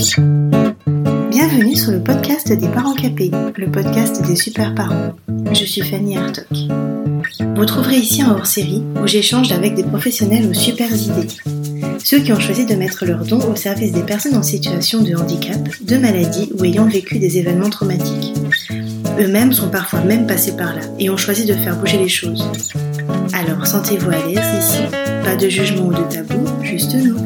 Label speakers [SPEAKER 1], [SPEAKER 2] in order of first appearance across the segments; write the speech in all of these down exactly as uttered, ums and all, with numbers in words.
[SPEAKER 1] Bienvenue sur le podcast des parents K P I, le podcast des super parents. Je suis Fanny Hartog. Vous trouverez ici un hors-série où j'échange avec des professionnels aux super idées. Ceux qui ont choisi de mettre leurs dons au service des personnes en situation de handicap, de maladie ou ayant vécu des événements traumatiques. Eux-mêmes sont parfois même passés par là et ont choisi de faire bouger les choses. Alors sentez-vous à l'aise ici, pas de jugement ou de tabou, juste nous.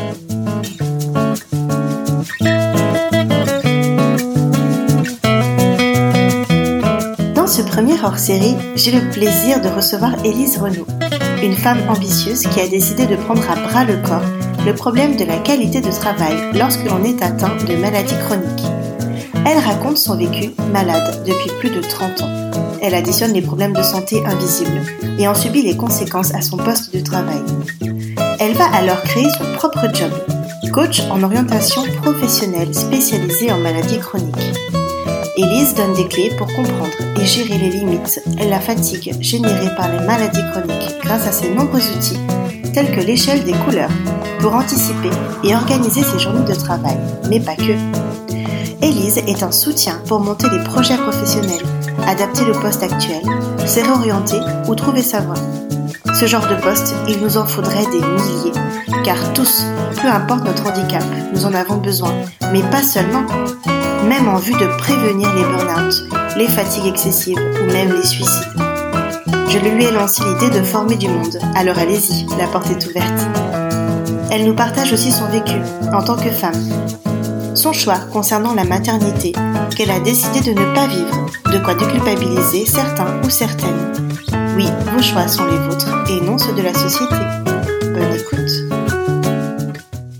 [SPEAKER 1] Dans ce premier hors-série, j'ai le plaisir de recevoir Élise Renaud, une femme ambitieuse qui a décidé de prendre à bras le corps le problème de la qualité de travail lorsque l'on est atteint de maladies chroniques. Elle raconte son vécu malade depuis plus de trente ans. Elle additionne les problèmes de santé invisibles et en subit les conséquences à son poste de travail. Elle va alors créer son propre job, coach en orientation professionnelle spécialisée en maladies chroniques. Élise donne des clés pour comprendre et gérer les limites et la fatigue générée par les maladies chroniques grâce à ses nombreux outils, tels que l'échelle des couleurs, pour anticiper et organiser ses journées de travail, mais pas que. Élise est un soutien pour monter les projets professionnels, adapter le poste actuel, se réorienter ou trouver sa voie. Ce genre de poste, il nous en faudrait des milliers, car tous, peu importe notre handicap, nous en avons besoin, mais pas seulement. Même en vue de prévenir les burn-out, les fatigues excessives ou même les suicides. Je lui ai lancé l'idée de former du monde, alors allez-y, la porte est ouverte. Elle nous partage aussi son vécu en tant que femme. Son choix concernant la maternité, qu'elle a décidé de ne pas vivre, de quoi déculpabiliser certains ou certaines. Oui, vos choix sont les vôtres et non ceux de la société. Bonne écoute.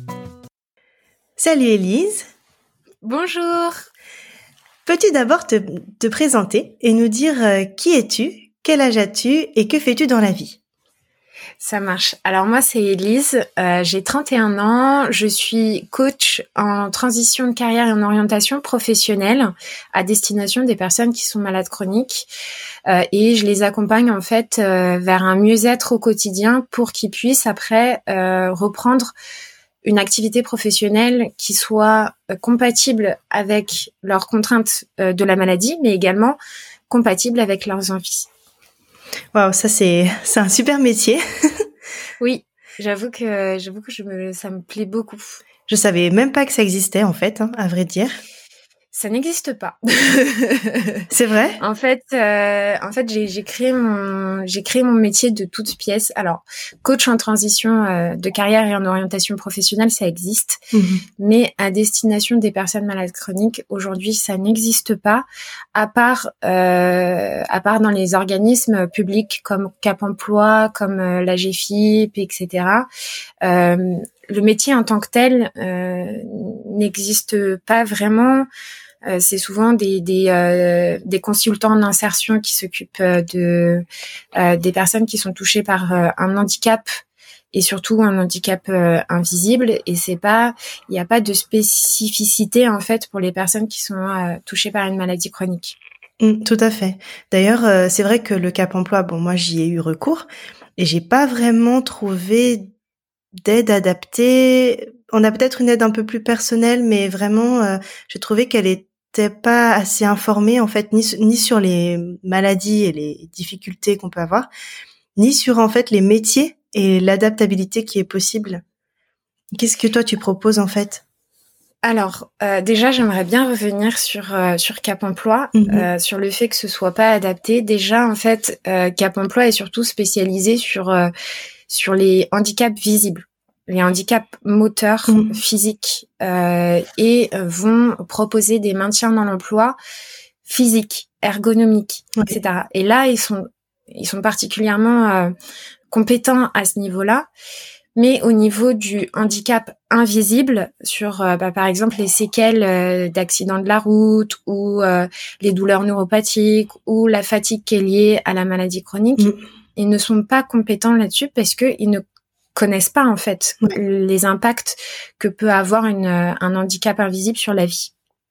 [SPEAKER 1] Salut Élise.
[SPEAKER 2] Bonjour.
[SPEAKER 1] Peux-tu d'abord te, te présenter et nous dire euh, qui es-tu, quel âge as-tu et que fais-tu dans la vie ?
[SPEAKER 2] Ça marche. Alors moi, c'est Élise, euh, j'ai trente et un ans, je suis coach en transition de carrière et en orientation professionnelle à destination des personnes qui sont malades chroniques euh, et je les accompagne en fait euh, vers un mieux-être au quotidien pour qu'ils puissent après euh, reprendre une activité professionnelle qui soit euh, compatible avec leurs contraintes euh, de la maladie, mais également compatible avec leurs envies.
[SPEAKER 1] Waouh, ça c'est c'est un super métier.
[SPEAKER 2] Oui, j'avoue que j'avoue que je me ça me plaît beaucoup.
[SPEAKER 1] Je savais même pas que ça existait en fait, hein, à vrai dire.
[SPEAKER 2] Ça n'existe pas.
[SPEAKER 1] C'est vrai ?
[SPEAKER 2] En fait, euh, en fait, j'ai, j'ai créé mon, j'ai créé mon métier de toutes pièces. Alors, coach en transition euh, de carrière et en orientation professionnelle, ça existe, mmh. mais à destination des personnes malades chroniques, aujourd'hui, ça n'existe pas, à part, euh, à part dans les organismes publics comme Cap Emploi, comme euh, la G F I P, et cetera. Euh, le métier en tant que tel euh, n'existe pas vraiment. Euh, c'est souvent des des, euh, des consultants en insertion qui s'occupent de euh, des personnes qui sont touchées par euh, un handicap et surtout un handicap euh, invisible. Et c'est pas, il n'y a pas de spécificité en fait pour les personnes qui sont euh, touchées par une maladie chronique.
[SPEAKER 1] Mmh, tout à fait. D'ailleurs, euh, c'est vrai que le Cap Emploi, bon, moi j'y ai eu recours et j'ai pas vraiment trouvé d'aide adaptée. On a peut-être une aide un peu plus personnelle, mais vraiment, euh, j'ai trouvé qu'elle était pas assez informée en fait, ni ni sur les maladies et les difficultés qu'on peut avoir, ni sur en fait les métiers et l'adaptabilité qui est possible. Qu'est-ce que toi tu proposes en fait ?
[SPEAKER 2] Alors, euh, déjà, j'aimerais bien revenir sur euh, sur Cap Emploi, mmh. euh, sur le fait que ce soit pas adapté. Déjà, en fait, euh, Cap Emploi est surtout spécialisé sur euh, sur les handicaps visibles, les handicaps moteurs, mmh. physiques, euh, et vont proposer des maintiens dans l'emploi physiques, ergonomiques, okay. et cetera. Et là, ils sont ils sont particulièrement euh, compétents à ce niveau-là. Mais au niveau du handicap invisible, sur euh, bah, par exemple les séquelles euh, d'accidents de la route ou euh, les douleurs neuropathiques ou la fatigue qui est liée à la maladie chronique, mmh. ils ne sont pas compétents là-dessus parce que ils ne connaissent pas en fait ouais. les impacts que peut avoir une, un handicap invisible sur la vie.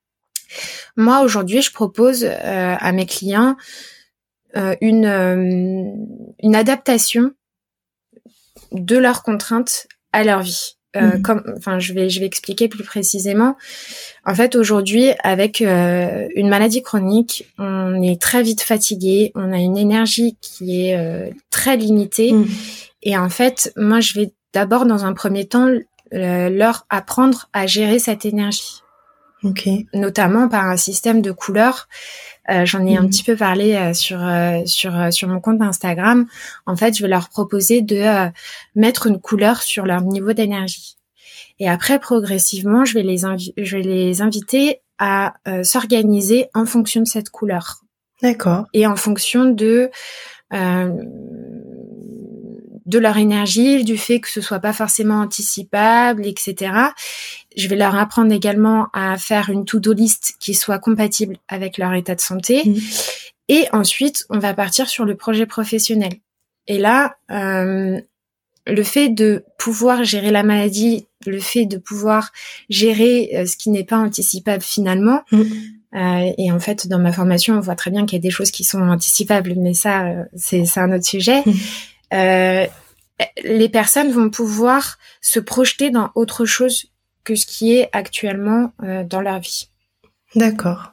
[SPEAKER 2] Moi aujourd'hui, je propose euh, à mes clients euh, une euh, une adaptation de leurs contraintes à leur vie. Euh, mmh. Comme, enfin, je vais, je vais expliquer plus précisément. En fait, aujourd'hui, avec euh, une maladie chronique, on est très vite fatigué, on a une énergie qui est euh, très limitée. Mmh. Et en fait, moi, je vais d'abord, dans un premier temps, euh, leur apprendre à gérer cette énergie.
[SPEAKER 1] Ok.
[SPEAKER 2] Notamment par un système de couleurs. Euh, j'en ai mmh. un petit peu parlé euh, sur euh, sur euh, sur mon compte Instagram. En fait, je vais leur proposer de euh, mettre une couleur sur leur niveau d'énergie. Et après, progressivement, je vais les invi- je vais les inviter à euh, s'organiser en fonction de cette couleur.
[SPEAKER 1] D'accord.
[SPEAKER 2] Et en fonction de euh, de leur énergie, du fait que ce soit pas forcément anticipable, et cetera. Je vais leur apprendre également à faire une to-do list qui soit compatible avec leur état de santé. Mmh. Et ensuite, on va partir sur le projet professionnel. Et là, euh, le fait de pouvoir gérer la maladie, le fait de pouvoir gérer euh, ce qui n'est pas anticipable finalement, mmh. euh, et en fait, dans ma formation, on voit très bien qu'il y a des choses qui sont anticipables, mais ça, euh, c'est, c'est un autre sujet. Mmh. Euh, les personnes vont pouvoir se projeter dans autre chose que ce qui est actuellement euh, dans leur vie.
[SPEAKER 1] D'accord.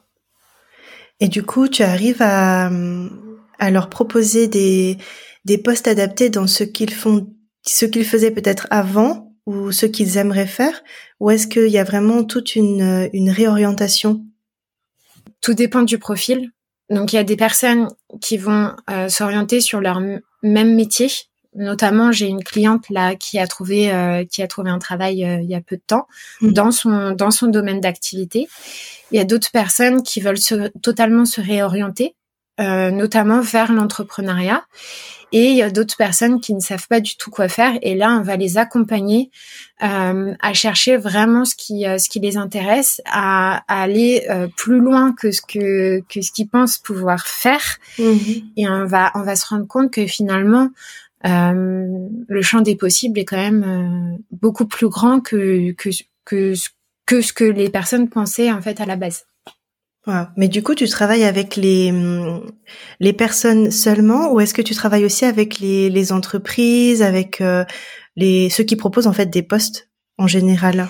[SPEAKER 1] Et du coup, tu arrives à, à leur proposer des, des postes adaptés dans ce qu'ils font, ce qu'ils faisaient peut-être avant ou ce qu'ils aimeraient faire, ou est-ce qu'il y a vraiment toute une, une réorientation?
[SPEAKER 2] Tout dépend du profil. Donc, il y a des personnes qui vont euh, s'orienter sur leur m- même métier. Notamment, j'ai une cliente là qui a trouvé euh, qui a trouvé un travail euh, il y a peu de temps mmh. dans son dans son domaine d'activité. Il y a d'autres personnes qui veulent se, totalement se réorienter, euh, notamment vers l'entrepreneuriat. Et il y a d'autres personnes qui ne savent pas du tout quoi faire. Et là, on va les accompagner euh, à chercher vraiment ce qui euh, ce qui les intéresse, à, à aller euh, plus loin que ce que que ce qu'ils pensent pouvoir faire. Mmh. Et on va on va se rendre compte que finalement Euh, le champ des possibles est quand même euh, beaucoup plus grand que que que que ce que les personnes pensaient en fait à la base.
[SPEAKER 1] Wow. Mais du coup, tu travailles avec les les personnes seulement, ou est-ce que tu travailles aussi avec les les entreprises, avec euh, les ceux qui proposent en fait des postes en général?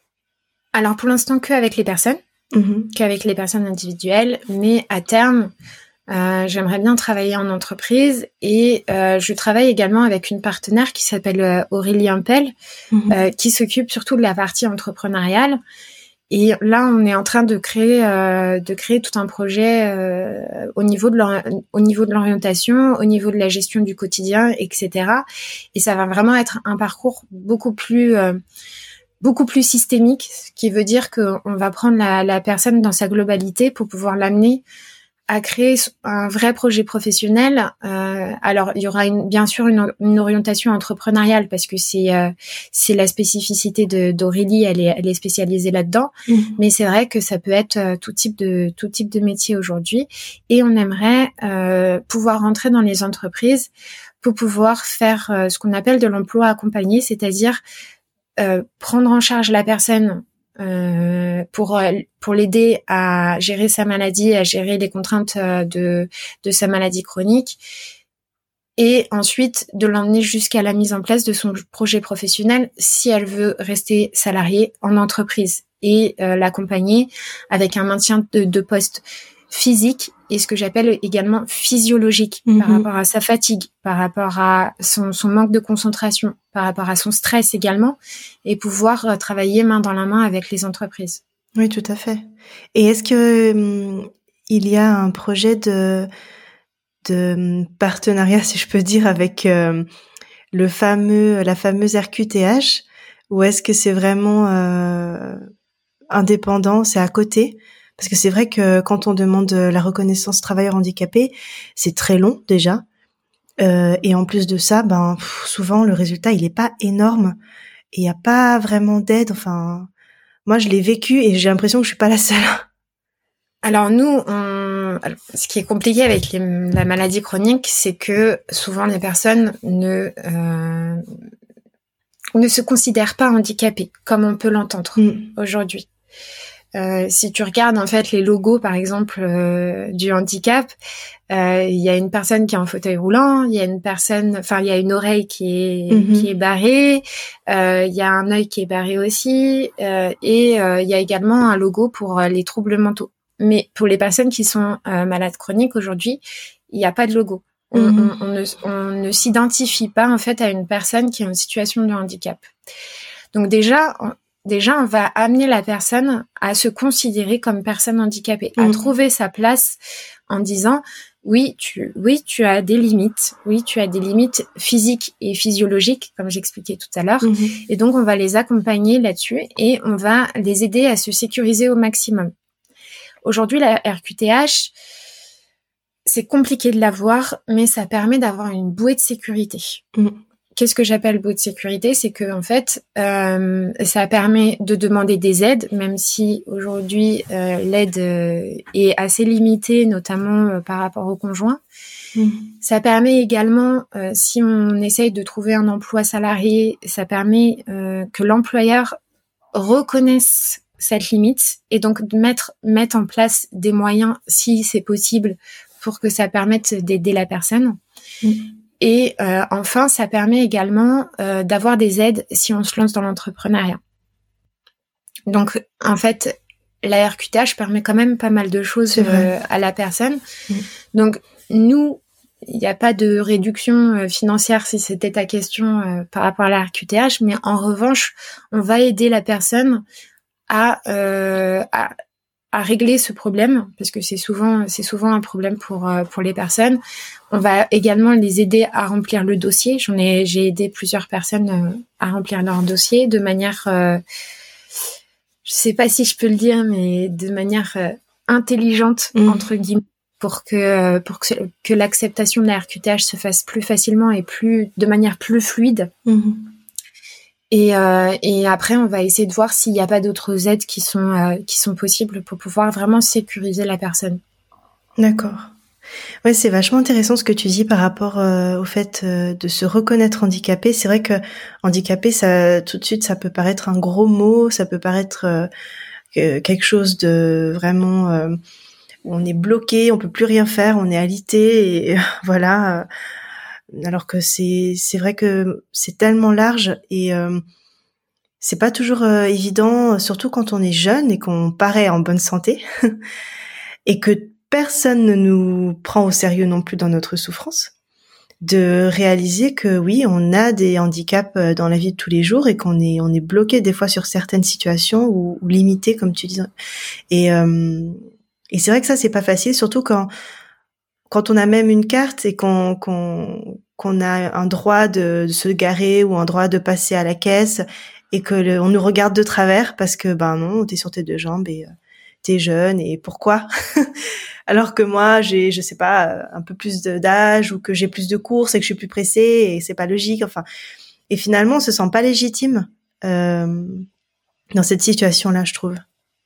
[SPEAKER 2] Alors pour l'instant que avec les personnes, mmh. qu'avec les personnes individuelles, mais à terme. Euh, j'aimerais bien travailler en entreprise et euh, je travaille également avec une partenaire qui s'appelle euh, Aurélie Impel, mmh. euh, qui s'occupe surtout de la partie entrepreneuriale. Et là, on est en train de créer euh, de créer tout un projet euh, au niveau de au niveau de l'orientation, au niveau de la gestion du quotidien, et cetera. Et ça va vraiment être un parcours beaucoup plus euh, beaucoup plus systémique, ce qui veut dire qu'on va prendre la, la personne dans sa globalité pour pouvoir l'amener à créer un vrai projet professionnel. Euh, alors, il y aura une, bien sûr une, une orientation entrepreneuriale parce que c'est euh, c'est la spécificité de d'Aurélie, elle est elle est spécialisée là-dedans. Mmh. Mais c'est vrai que ça peut être euh, tout type de tout type de métier aujourd'hui. Et on aimerait euh, pouvoir rentrer dans les entreprises pour pouvoir faire euh, ce qu'on appelle de l'emploi accompagné, c'est-à-dire euh, prendre en charge la personne. Euh, pour pour l'aider à gérer sa maladie, à gérer les contraintes de de sa maladie chronique, et ensuite de l'emmener jusqu'à la mise en place de son projet professionnel si elle veut rester salariée en entreprise, et euh, l'accompagner avec un maintien de, de poste physique et ce que j'appelle également physiologique, mmh. par rapport à sa fatigue, par rapport à son, son manque de concentration, par rapport à son stress également, et pouvoir euh, travailler main dans la main avec les entreprises.
[SPEAKER 1] Oui, tout à fait. Et est-ce que hum, il y a un projet de de partenariat, si je peux dire, avec euh, le fameux la fameuse R Q T H, ou est-ce que c'est vraiment euh, indépendant, c'est à côté? Parce que c'est vrai que quand on demande la reconnaissance travailleur handicapé, c'est très long déjà. Euh, et en plus de ça, ben pff, souvent le résultat il est pas énorme et il y a pas vraiment d'aide. Enfin, moi je l'ai vécu et j'ai l'impression que je suis pas la seule.
[SPEAKER 2] Alors nous, on... Alors, ce qui est compliqué avec les... la maladie chronique, c'est que souvent les personnes ne euh... ne se considèrent pas handicapées comme on peut l'entendre mmh. aujourd'hui. euh, si tu regardes en fait les logos par exemple euh, du handicap, il euh, y a une personne qui est en fauteuil roulant, il y a une personne, enfin il y a une oreille qui est mm-hmm. qui est barrée, il euh, y a un œil qui est barré aussi, euh, et il euh, y a également un logo pour euh, les troubles mentaux. Mais pour les personnes qui sont euh, malades chroniques aujourd'hui, il n'y a pas de logo. On, mm-hmm. on, on, ne, on ne s'identifie pas en fait à une personne qui est en situation de handicap. Donc déjà, on, déjà on va amener la personne à se considérer comme personne handicapée, mm-hmm. à trouver sa place en disant oui, tu oui, tu as des limites. Oui, tu as des limites physiques et physiologiques comme j'expliquais tout à l'heure. Mm-hmm. Et donc on va les accompagner là-dessus et on va les aider à se sécuriser au maximum. Aujourd'hui, la R Q T H, c'est compliqué de l'avoir, mais ça permet d'avoir une bouée de sécurité. Mmh. Qu'est-ce que j'appelle bouée de sécurité ? C'est que en fait, euh, ça permet de demander des aides, même si aujourd'hui euh, l'aide euh, est assez limitée, notamment euh, par rapport aux conjoints. Mmh. Ça permet également, euh, si on essaye de trouver un emploi salarié, ça permet euh, que l'employeur reconnaisse cette limite et donc de mettre mettre en place des moyens si c'est possible pour que ça permette d'aider la personne. Mmh. Et euh, enfin, ça permet également euh, d'avoir des aides si on se lance dans l'entrepreneuriat. Donc, en fait, la R Q T H permet quand même pas mal de choses euh, à la personne. Mmh. Donc, nous, il n'y a pas de réduction euh, financière si c'était ta question euh, par rapport à la R Q T H, mais en revanche, on va aider la personne à, euh, à à régler ce problème parce que c'est souvent c'est souvent un problème pour euh, pour les personnes. On va également les aider à remplir le dossier. J'en ai j'ai aidé plusieurs personnes euh, à remplir leur dossier de manière euh, je sais pas si je peux le dire mais de manière euh, intelligente mmh. entre guillemets pour que pour que que l'acceptation de la R Q T H se fasse plus facilement et plus de manière plus fluide. Mmh. Et, euh, et après, on va essayer de voir s'il n'y a pas d'autres aides qui sont euh, qui sont possibles pour pouvoir vraiment sécuriser la personne.
[SPEAKER 1] D'accord. Ouais, c'est vachement intéressant ce que tu dis par rapport euh, au fait euh, de se reconnaître handicapé. C'est vrai que handicapé, ça tout de suite, ça peut paraître un gros mot, ça peut paraître euh, quelque chose de vraiment euh, on est bloqué, on peut plus rien faire, on est alité et voilà. Euh, alors que c'est c'est vrai que c'est tellement large et euh, c'est pas toujours euh, évident, surtout quand on est jeune et qu'on paraît en bonne santé et que personne ne nous prend au sérieux non plus dans notre souffrance, de réaliser que oui, on a des handicaps dans la vie de tous les jours et qu'on est on est bloqué des fois sur certaines situations ou, ou limité comme tu dis. Et euh, et c'est vrai que ça c'est pas facile, surtout quand quand on a même une carte et qu'on qu'on qu'on a un droit de, de se garer ou un droit de passer à la caisse et que le, on nous regarde de travers parce que ben non, t'es sur tes deux jambes et euh, t'es jeune et pourquoi alors que moi j'ai je sais pas un peu plus de, d'âge ou que j'ai plus de courses et que je suis plus pressée et c'est pas logique, enfin et finalement on se sent pas légitime euh, dans cette situation là, je trouve.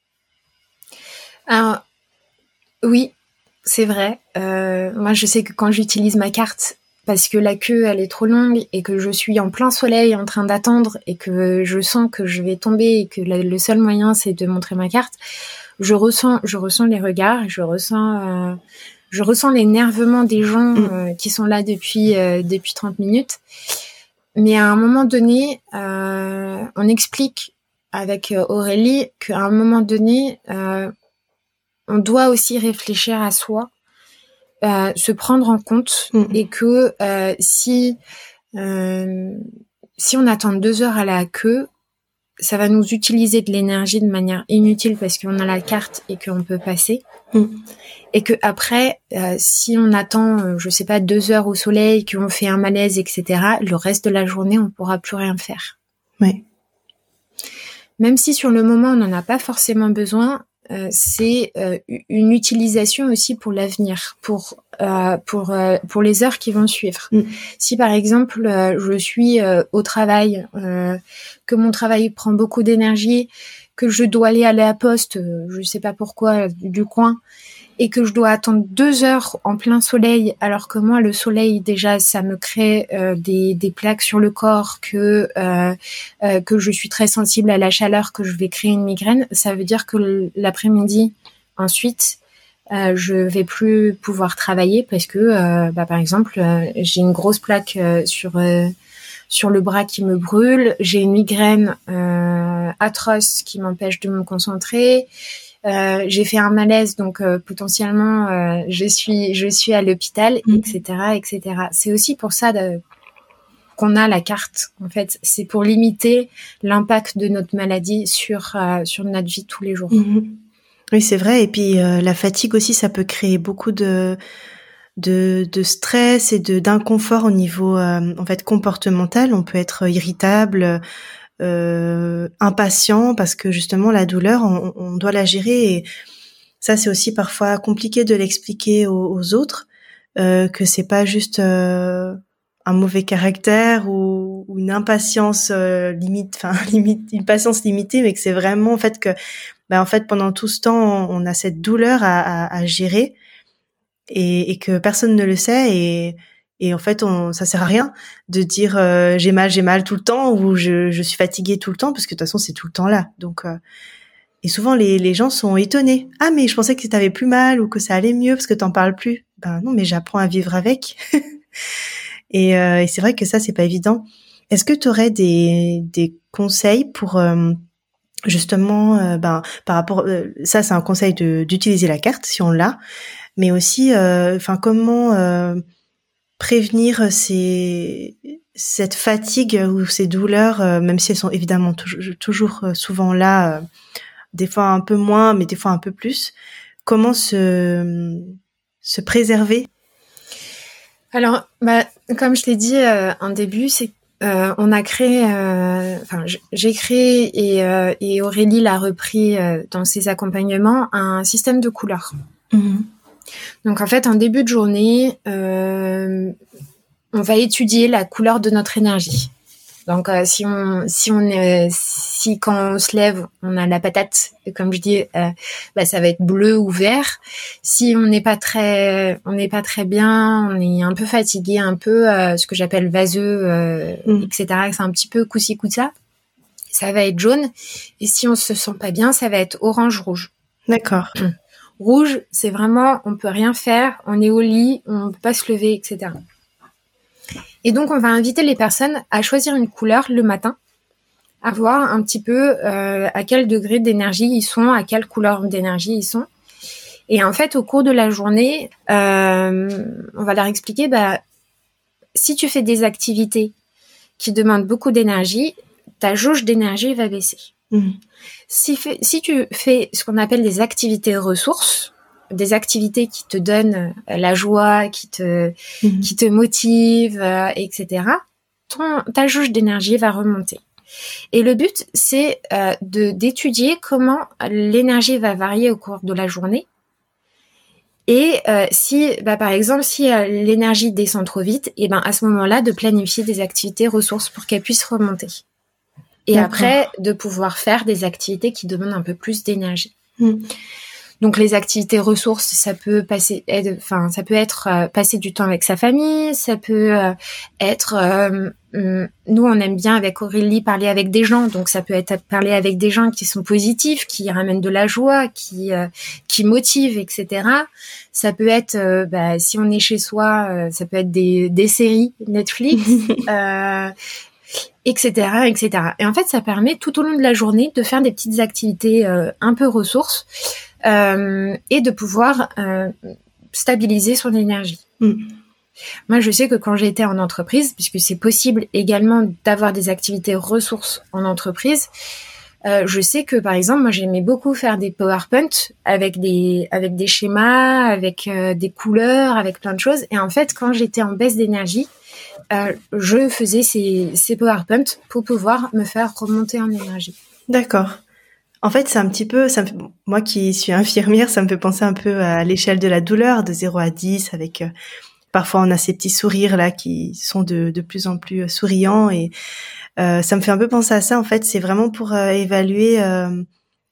[SPEAKER 2] Alors oui, c'est vrai. Euh, moi je sais que quand j'utilise ma carte parce que la queue elle est trop longue et que je suis en plein soleil en train d'attendre et que je sens que je vais tomber et que le seul moyen c'est de montrer ma carte, je ressens je ressens les regards, je ressens euh, je ressens l'énervement des gens euh, qui sont là depuis euh, depuis trente minutes. Mais à un moment donné, euh, on explique avec Aurélie qu'à un moment donné, euh, on doit aussi réfléchir à soi. Euh, se prendre en compte mmh. et que euh, si euh, si on attend deux heures à la queue, ça va nous utiliser de l'énergie de manière inutile parce qu'on a la carte et qu'on peut passer. Mmh. Et que après, euh, si on attend, euh, je sais pas, deux heures au soleil, qu'on fait un malaise, et cetera, le reste de la journée, on pourra plus rien faire.
[SPEAKER 1] Oui.
[SPEAKER 2] Même si sur le moment, on n'en a pas forcément besoin, Euh, c'est euh, une utilisation aussi pour l'avenir, pour euh, pour euh, pour les heures qui vont suivre. Mm. Si par exemple euh, je suis euh, au travail, euh, que mon travail prend beaucoup d'énergie, que je dois aller à la poste, euh, je sais pas pourquoi, du coin, et que je dois attendre deux heures en plein soleil, alors que moi le soleil déjà ça me crée euh, des, des plaques sur le corps, que euh, euh, que je suis très sensible à la chaleur, que je vais créer une migraine, ça veut dire que l'après-midi ensuite euh, je vais plus pouvoir travailler parce que euh, bah, par exemple euh, j'ai une grosse plaque euh, sur euh, sur le bras qui me brûle, j'ai une migraine euh, atroce qui m'empêche de me concentrer. Euh, j'ai fait un malaise, donc euh, potentiellement euh, je suis je suis à l'hôpital, mmh. et cetera, et cetera. C'est aussi pour ça de, qu'on a la carte. En fait, c'est pour limiter l'impact de notre maladie sur euh, sur notre vie tous les jours.
[SPEAKER 1] Mmh. Oui, c'est vrai. Et puis euh, la fatigue aussi, ça peut créer beaucoup de de, de stress et de d'inconfort au niveau euh, en fait comportemental. On peut être irritable. Euh, impatient parce que justement la douleur on, on doit la gérer et ça c'est aussi parfois compliqué de l'expliquer aux, aux autres euh, que c'est pas juste euh, un mauvais caractère ou, ou une impatience euh, limite enfin limite une patience limitée, mais que c'est vraiment en fait que ben en fait pendant tout ce temps on a cette douleur à, à, à gérer et, et que personne ne le sait et Et en fait, on, ça sert à rien de dire euh, j'ai mal, j'ai mal tout le temps ou je, je suis fatiguée tout le temps parce que de toute façon c'est tout le temps là. Donc euh, et souvent les, les gens sont étonnés. Ah mais je pensais que t'avais plus mal ou que ça allait mieux parce que t'en parles plus. Ben non, mais j'apprends à vivre avec. et, euh, et c'est vrai que ça c'est pas évident. Est-ce que t'aurais des des conseils pour euh, justement euh, ben par rapport euh, ça c'est un conseil de d'utiliser la carte si on l'a, mais aussi enfin euh, comment euh, prévenir ces, cette fatigue ou ces douleurs, euh, même si elles sont évidemment toujours, toujours euh, souvent là, euh, des fois un peu moins, mais des fois un peu plus. Comment se, se préserver?
[SPEAKER 2] Alors, bah, comme je l'ai dit euh, en début, c'est euh, on a créé, enfin euh, j'ai créé et, euh, et Aurélie l'a repris euh, dans ses accompagnements un système de couleurs. Mmh. Donc en fait, en début de journée, euh, on va étudier la couleur de notre énergie. Donc euh, si on si on est, si quand on se lève, on a la patate, et comme je dis, euh, bah ça va être bleu ou vert. Si on n'est pas très on n'est pas très bien, on est un peu fatigué, un peu euh, ce que j'appelle vaseux, euh, mmh. et cetera. C'est un petit peu coussi coussa. Ça va être jaune. Et si on se sent pas bien, ça va être orange rouge.
[SPEAKER 1] D'accord.
[SPEAKER 2] Rouge, c'est vraiment, on peut rien faire, on est au lit, on peut pas se lever, et cetera. Et donc, on va inviter les personnes à choisir une couleur le matin, à voir un petit peu euh, à quel degré d'énergie ils sont, à quelle couleur d'énergie ils sont. Et en fait, au cours de la journée, euh, on va leur expliquer, bah, si tu fais des activités qui demandent beaucoup d'énergie, ta jauge d'énergie va baisser. Mmh. Si, fait, si tu fais ce qu'on appelle des activités ressources, des activités qui te donnent la joie, qui te, mmh. qui te motivent, euh, et cetera, ton, ta jauge d'énergie va remonter. Et le but, c'est euh, de, d'étudier comment l'énergie va varier au cours de la journée. Et euh, si, bah, par exemple, si euh, l'énergie descend trop vite, et ben à ce moment-là, de planifier des activités ressources pour qu'elles puissent remonter. Et D'accord. après, de pouvoir faire des activités qui demandent un peu plus d'énergie. Mmh. Donc, les activités ressources, ça peut passer, enfin, ça peut être euh, passer du temps avec sa famille, ça peut euh, être, euh, nous, on aime bien avec Aurélie parler avec des gens, donc ça peut être parler avec des gens qui sont positifs, qui ramènent de la joie, qui euh, qui motivent, et cetera. Ça peut être, euh, bah, si on est chez soi, euh, ça peut être des des séries Netflix. euh, etc, et cetera. Et en fait, ça permet tout au long de la journée de faire des petites activités euh, un peu ressources euh, et de pouvoir euh, stabiliser son énergie. Mm. Moi, je sais que quand j'étais en entreprise, puisque c'est possible également d'avoir des activités ressources en entreprise, euh, je sais que, par exemple, moi, j'aimais beaucoup faire des PowerPoint avec des avec des schémas, avec euh, des couleurs, avec plein de choses. Et en fait, quand j'étais en baisse d'énergie, Euh, je faisais ces, ces PowerPoint pour pouvoir me faire remonter en énergie.
[SPEAKER 1] D'accord. En fait, c'est un petit peu, ça me fait, moi qui suis infirmière, ça me fait penser un peu à l'échelle de la douleur, de zéro à dix, avec euh, parfois on a ces petits sourires là qui sont de, de plus en plus euh, souriants et euh, ça me fait un peu penser à ça. En fait, c'est vraiment pour euh, évaluer euh,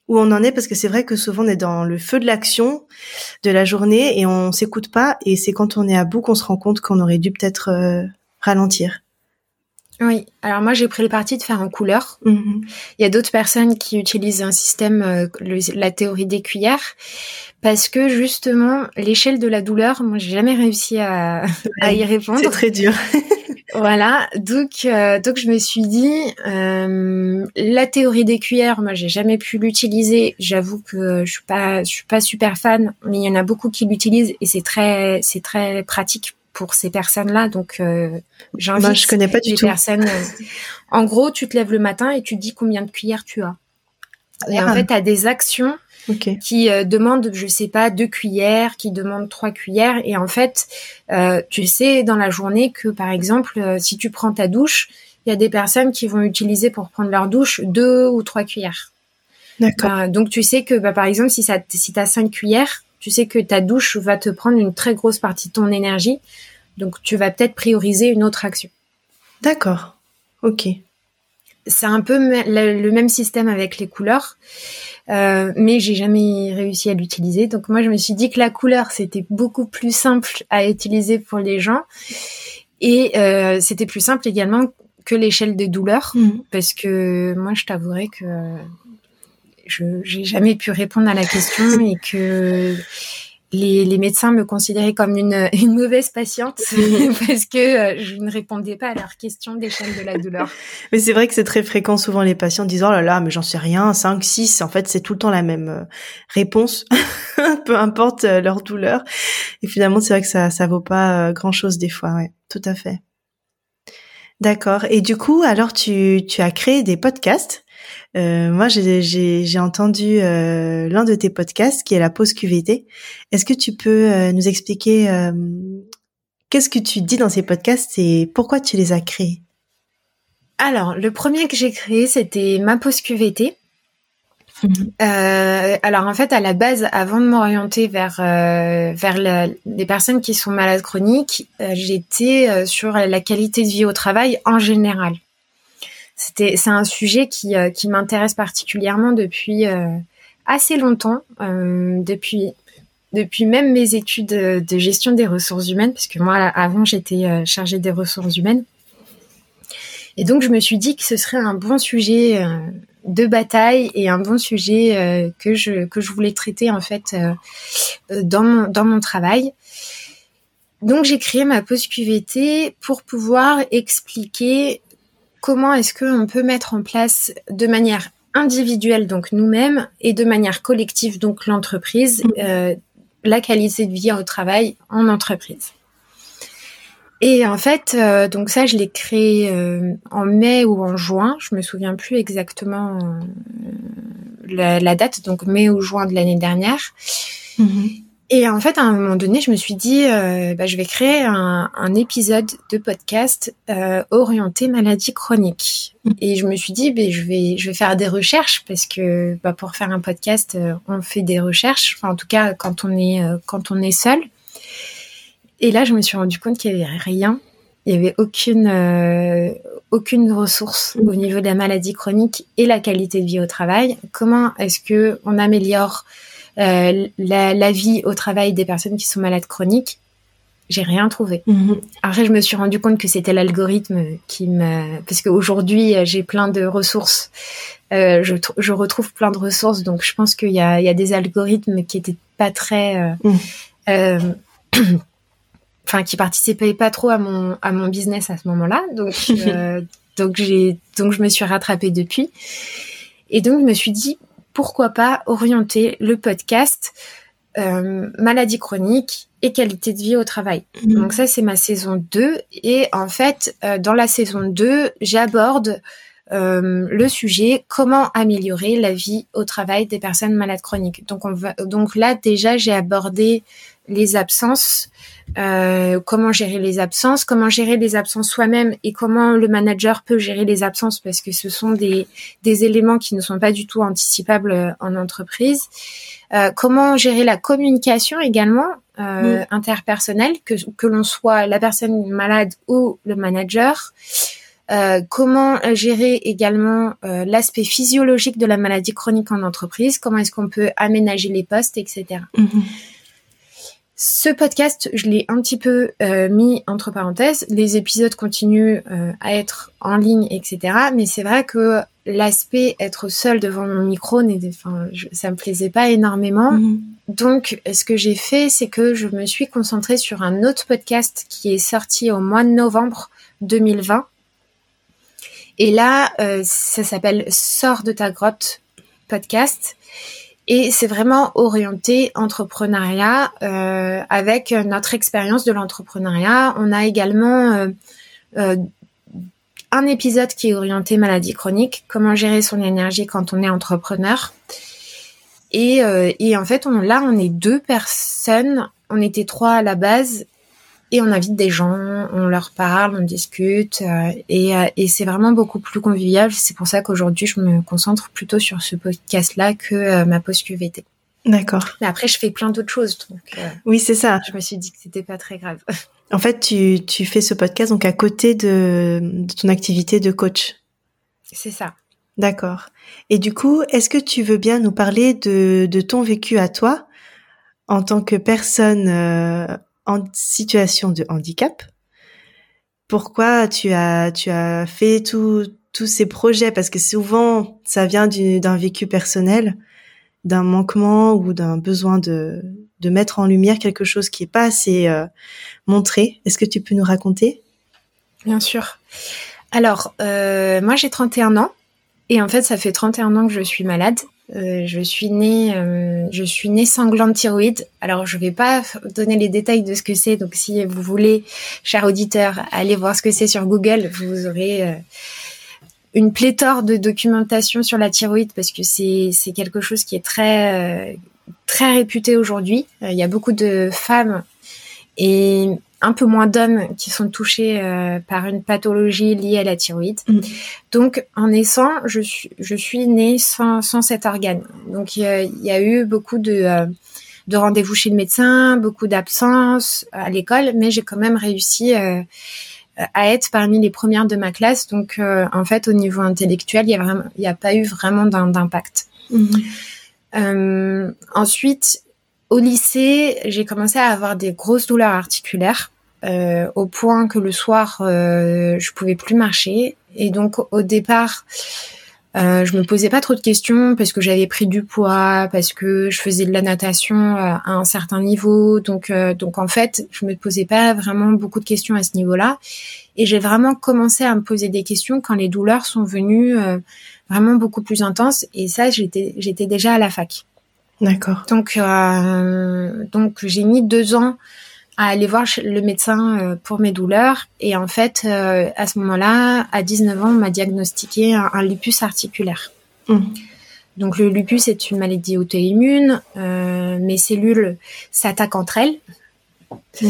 [SPEAKER 1] où on en est, parce que c'est vrai que souvent on est dans le feu de l'action de la journée et on s'écoute pas, et c'est quand on est à bout qu'on se rend compte qu'on aurait dû peut-être euh, ralentir.
[SPEAKER 2] Oui, alors moi j'ai pris le parti de faire en couleur. Mmh. Il y a d'autres personnes qui utilisent un système, euh, le, la théorie des cuillères, parce que justement l'échelle de la douleur, moi j'ai jamais réussi à, ouais, à y répondre.
[SPEAKER 1] C'est très dur.
[SPEAKER 2] Voilà, donc euh, donc je me suis dit euh, la théorie des cuillères, moi j'ai jamais pu l'utiliser. J'avoue que je suis pas je suis pas super fan, mais il y en a beaucoup qui l'utilisent et c'est très c'est très pratique pour ces personnes-là. Donc euh, j'invite
[SPEAKER 1] moi, je connais pas du
[SPEAKER 2] les
[SPEAKER 1] tout.
[SPEAKER 2] personnes. Euh, en gros, tu te lèves le matin et tu te dis combien de cuillères tu as. Et ah. en fait, tu as des actions okay. qui euh, demandent, je sais pas, deux cuillères, qui demandent trois cuillères. Et en fait, euh, tu sais dans la journée que, par exemple, euh, si tu prends ta douche, il y a des personnes qui vont utiliser pour prendre leur douche deux ou trois cuillères.
[SPEAKER 1] D'accord.
[SPEAKER 2] Euh, donc, tu sais que, bah, par exemple, si, ça, si tu as cinq cuillères, tu sais que ta douche va te prendre une très grosse partie de ton énergie. Donc, tu vas peut-être prioriser une autre action.
[SPEAKER 1] D'accord. Ok.
[SPEAKER 2] C'est un peu le même système avec les couleurs, euh, mais j'ai jamais réussi à l'utiliser. Donc moi, je me suis dit que la couleur, c'était beaucoup plus simple à utiliser pour les gens, et euh, c'était plus simple également que l'échelle des douleurs, mmh. parce que moi, je t'avouerai que je j'ai jamais pu répondre à la question et que les, les médecins me considéraient comme une, une mauvaise patiente parce que euh, je ne répondais pas à leurs questions d'échelle de la douleur.
[SPEAKER 1] Mais c'est vrai que c'est très fréquent, souvent les patients disent « Oh là là, mais j'en sais rien, cinq, six », en fait c'est tout le temps la même euh, réponse, peu importe euh, leur douleur. Et finalement c'est vrai que ça ça vaut pas euh, grand-chose des fois, ouais, tout à fait. D'accord. Et du coup, alors tu tu as créé des podcasts. Euh, moi, j'ai, j'ai, j'ai entendu euh, l'un de tes podcasts qui est la pause Q V T. Est-ce que tu peux euh, nous expliquer euh, qu'est-ce que tu dis dans ces podcasts et pourquoi tu les as créés?
[SPEAKER 2] Alors, le premier que j'ai créé, c'était ma pause Q V T. Mmh. Euh, alors en fait, à la base, avant de m'orienter vers euh, vers la, les personnes qui sont malades chroniques, euh, j'étais euh, sur la qualité de vie au travail en général. C'était, c'est un sujet qui, euh, qui m'intéresse particulièrement depuis euh, assez longtemps, euh, depuis, depuis même mes études de, de gestion des ressources humaines, parce que moi, avant, j'étais euh, chargée des ressources humaines. Et donc, je me suis dit que ce serait un bon sujet euh, de bataille et un bon sujet euh, que je que je voulais traiter, en fait, euh, dans mon, dans mon travail. Donc, j'ai créé ma pause Q V T pour pouvoir expliquer comment est-ce qu'on peut mettre en place de manière individuelle, donc nous-mêmes, et de manière collective, donc l'entreprise, euh, la qualité de vie au travail en entreprise. Et en fait, euh, donc ça, je l'ai créé euh, en mai ou en juin, je me souviens plus exactement euh, la, la date, donc mai ou juin de l'année dernière. Mm-hmm. Et en fait, à un moment donné, je me suis dit, euh, bah, je vais créer un, un épisode de podcast euh, orienté maladie chronique. Mmh. Et je me suis dit, bah, je vais, je vais faire des recherches parce que bah, pour faire un podcast, euh, on fait des recherches. Enfin, en tout cas, quand on est euh, quand on est seul. Et là, je me suis rendu compte qu'il y avait rien. Il y avait aucune euh, aucune ressource mmh. au niveau de la maladie chronique et la qualité de vie au travail. Comment est-ce que on améliore Euh, la, la vie au travail des personnes qui sont malades chroniques? J'ai rien trouvé. Mmh. Après, je me suis rendu compte que c'était l'algorithme qui me... Parce qu'aujourd'hui, j'ai plein de ressources. Euh, je, je retrouve plein de ressources. Donc, je pense qu'il y a, il y a des algorithmes qui étaient pas très... Euh, mmh. euh, enfin, qui participaient pas trop à mon, à mon business à ce moment-là. Donc, euh, donc, j'ai, donc, je me suis rattrapée depuis. Et donc, je me suis dit... pourquoi pas orienter le podcast euh, maladie chronique et qualité de vie au travail. Mmh. Donc ça, c'est ma saison deux. Et en fait, euh, dans la saison deux, j'aborde euh, le sujet comment améliorer la vie au travail des personnes malades chroniques. Donc, on va, donc là, déjà, j'ai abordé les absences, euh, comment gérer les absences, comment gérer les absences soi-même et comment le manager peut gérer les absences parce que ce sont des, des éléments qui ne sont pas du tout anticipables en entreprise. Euh, comment gérer la communication également euh, mmh. interpersonnelle, que, que l'on soit la personne malade ou le manager. Euh, comment gérer également euh, l'aspect physiologique de la maladie chronique en entreprise, comment est-ce qu'on peut aménager les postes, et cetera. Mmh. Ce podcast, je l'ai un petit peu euh, mis entre parenthèses. Les épisodes continuent euh, à être en ligne, et cetera. Mais c'est vrai que l'aspect être seul devant mon micro, enfin, je, ça me plaisait pas énormément. Mmh. Donc, ce que j'ai fait, c'est que je me suis concentrée sur un autre podcast qui est sorti au mois de novembre deux mille vingt. Et là, euh, ça s'appelle « Sors de ta grotte » podcast. Et c'est vraiment orienté entrepreneuriat euh, avec notre expérience de l'entrepreneuriat. On a également euh, euh, un épisode qui est orienté maladie chronique, comment gérer son énergie quand on est entrepreneur. Et, euh, et en fait, on, là, on est deux personnes. On était trois à la base. Et on invite des gens, on leur parle, on discute, euh, et, euh, et c'est vraiment beaucoup plus convivial. C'est pour ça qu'aujourd'hui, je me concentre plutôt sur ce podcast-là que euh, ma pause Q V T.
[SPEAKER 1] D'accord.
[SPEAKER 2] Mais après, je fais plein d'autres choses. Donc, euh,
[SPEAKER 1] oui, c'est ça.
[SPEAKER 2] Je me suis dit que c'était pas très grave.
[SPEAKER 1] En fait, tu, tu fais ce podcast donc à côté de, de ton activité de coach.
[SPEAKER 2] C'est ça.
[SPEAKER 1] D'accord. Et du coup, est-ce que tu veux bien nous parler de, de ton vécu à toi en tant que personne euh, en situation de handicap? Pourquoi tu as tu as fait tout, tous ces projets? Parce que souvent, ça vient du, d'un vécu personnel, d'un manquement ou d'un besoin de, de mettre en lumière quelque chose qui est pas assez euh, montré. Est-ce que tu peux nous raconter?
[SPEAKER 2] Bien sûr. Alors, euh, moi, j'ai trente et un ans. Et en fait, ça fait trente et un ans que je suis malade. Euh, je suis née, euh, je suis née sans glande thyroïde. Alors, je vais pas donner les détails de ce que c'est. Donc, si vous voulez, cher auditeur, allez voir ce que c'est sur Google. Vous aurez euh, une pléthore de documentation sur la thyroïde parce que c'est c'est quelque chose qui est très euh, très réputé aujourd'hui. Euh, il y a beaucoup de femmes et un peu moins d'hommes qui sont touchés euh, par une pathologie liée à la thyroïde. Mmh. Donc, en naissant, je suis, je suis née sans, sans cet organe. Donc, il y, y a eu beaucoup de, euh, de rendez-vous chez le médecin, beaucoup d'absences à l'école, mais j'ai quand même réussi euh, à être parmi les premières de ma classe. Donc, euh, en fait, au niveau intellectuel, il y a vraiment, il y a pas eu vraiment d'un, d'impact. Mmh. Euh, ensuite, au lycée, j'ai commencé à avoir des grosses douleurs articulaires euh, au point que le soir, euh, je pouvais plus marcher. Et donc, au départ, euh, je me posais pas trop de questions parce que j'avais pris du poids, parce que je faisais de la natation à un certain niveau. Donc, euh, donc en fait, je me posais pas vraiment beaucoup de questions à ce niveau-là. Et j'ai vraiment commencé à me poser des questions quand les douleurs sont venues euh, vraiment beaucoup plus intenses. Et ça, j'étais, j'étais déjà à la fac.
[SPEAKER 1] D'accord.
[SPEAKER 2] Donc, euh, donc j'ai mis deux ans à aller voir le médecin euh, pour mes douleurs. Et en fait, euh, à ce moment-là, à dix-neuf ans, on m'a diagnostiqué un, un lupus articulaire. Mmh. Donc, le lupus est une maladie auto-immune. Euh, mes cellules s'attaquent entre elles. Mmh.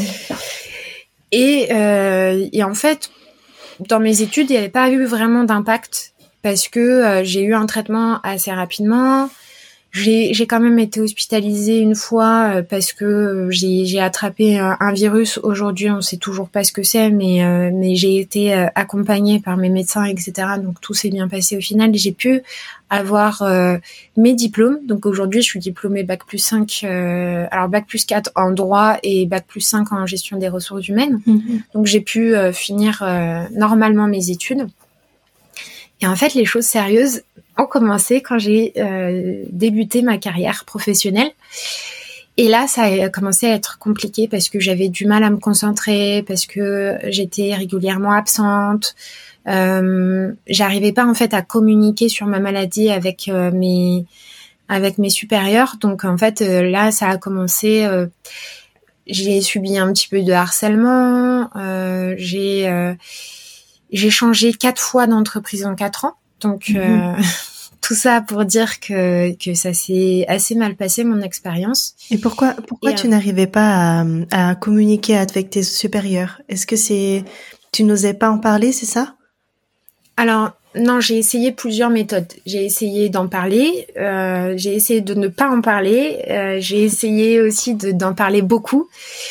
[SPEAKER 2] Et, euh, et en fait, dans mes études, il n'y avait pas eu vraiment d'impact parce que euh, j'ai eu un traitement assez rapidement. J'ai, j'ai quand même été hospitalisée une fois euh, parce que j'ai, j'ai attrapé un, un virus. Aujourd'hui, on sait toujours pas ce que c'est, mais euh, mais j'ai été euh, accompagnée par mes médecins, et cetera. Donc tout s'est bien passé au final. J'ai pu avoir euh, mes diplômes. Donc aujourd'hui, je suis diplômée bac plus cinq, euh, alors bac plus quatre en droit et bac plus cinq en gestion des ressources humaines. Mmh. Donc j'ai pu euh, finir euh, normalement mes études. Et en fait, les choses sérieuses ont commencé quand j'ai euh, débuté ma carrière professionnelle. Et là, ça a commencé à être compliqué parce que j'avais du mal à me concentrer, parce que j'étais régulièrement absente. Euh, j'arrivais pas en fait à communiquer sur ma maladie avec euh, mes avec mes supérieurs. Donc en fait, euh, là, ça a commencé. Euh, j'ai subi un petit peu de harcèlement. Euh, j'ai euh, J'ai changé quatre fois d'entreprise en quatre ans. Donc, mmh. euh, tout ça pour dire que, que ça s'est assez mal passé, mon expérience.
[SPEAKER 1] Et pourquoi, pourquoi Et, tu euh, n'arrivais pas à, à communiquer avec tes supérieurs? Est-ce que c'est, tu n'osais pas en parler, c'est ça?
[SPEAKER 2] Alors, non, j'ai essayé plusieurs méthodes. J'ai essayé d'en parler, euh, j'ai essayé de ne pas en parler, euh, j'ai essayé aussi de, d'en parler beaucoup.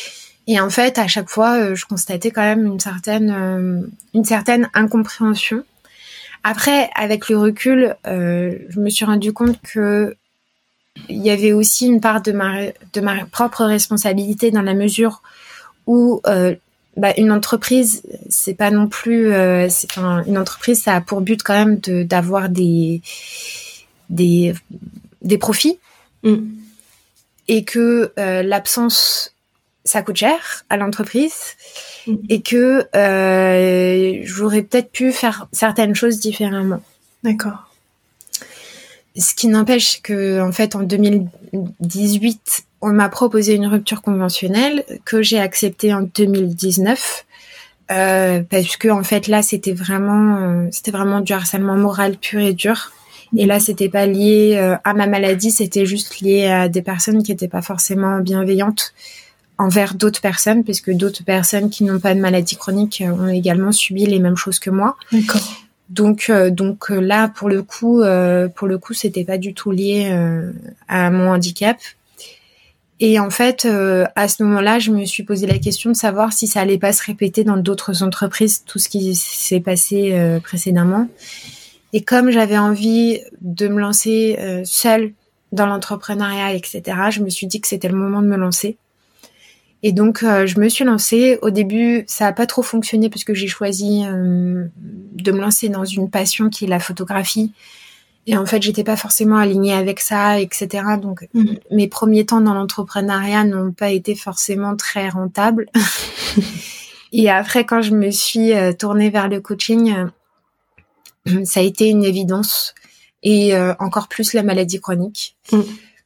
[SPEAKER 2] Et en fait, à chaque fois, euh, je constatais quand même une certaine, euh, une certaine incompréhension. Après, avec le recul, euh, je me suis rendu compte que il y avait aussi une part de ma, de ma propre responsabilité dans la mesure où euh, bah, une entreprise, c'est pas non plus, euh, c'est, enfin, une entreprise, ça a pour but quand même de, d'avoir des, des, des profits, mm. et que euh, l'absence, ça coûte cher à l'entreprise, mmh. et que euh, j'aurais peut-être pu faire certaines choses différemment.
[SPEAKER 1] D'accord.
[SPEAKER 2] Ce qui n'empêche que, en fait, en deux mille dix-huit, on m'a proposé une rupture conventionnelle que j'ai acceptée en deux mille dix-neuf, euh, parce que en fait là, c'était vraiment, euh, c'était vraiment du harcèlement moral pur et dur. Mmh. Et là, c'était pas lié euh, à ma maladie, c'était juste lié à des personnes qui étaient pas forcément bienveillantes envers d'autres personnes, parce que d'autres personnes qui n'ont pas de maladie chronique ont également subi les mêmes choses que moi.
[SPEAKER 1] D'accord.
[SPEAKER 2] Donc, euh, donc là, pour le coup, euh, pour le coup, c'était pas du tout lié euh, à mon handicap. Et en fait, euh, à ce moment-là, je me suis posé la question de savoir si ça allait pas se répéter dans d'autres entreprises, tout ce qui s'est passé euh, précédemment. Et comme j'avais envie de me lancer euh, seule dans l'entrepreneuriat, et cetera, je me suis dit que c'était le moment de me lancer. Et donc, euh, je me suis lancée. Au début, ça a pas trop fonctionné parce que j'ai choisi euh, de me lancer dans une passion qui est la photographie. Et en fait, j'étais pas forcément alignée avec ça, et cetera. Donc, mmh. mes premiers temps dans l'entrepreneuriat n'ont pas été forcément très rentables. Et après, quand je me suis euh, tournée vers le coaching, euh, ça a été une évidence. Et euh, encore plus la maladie chronique. Mmh.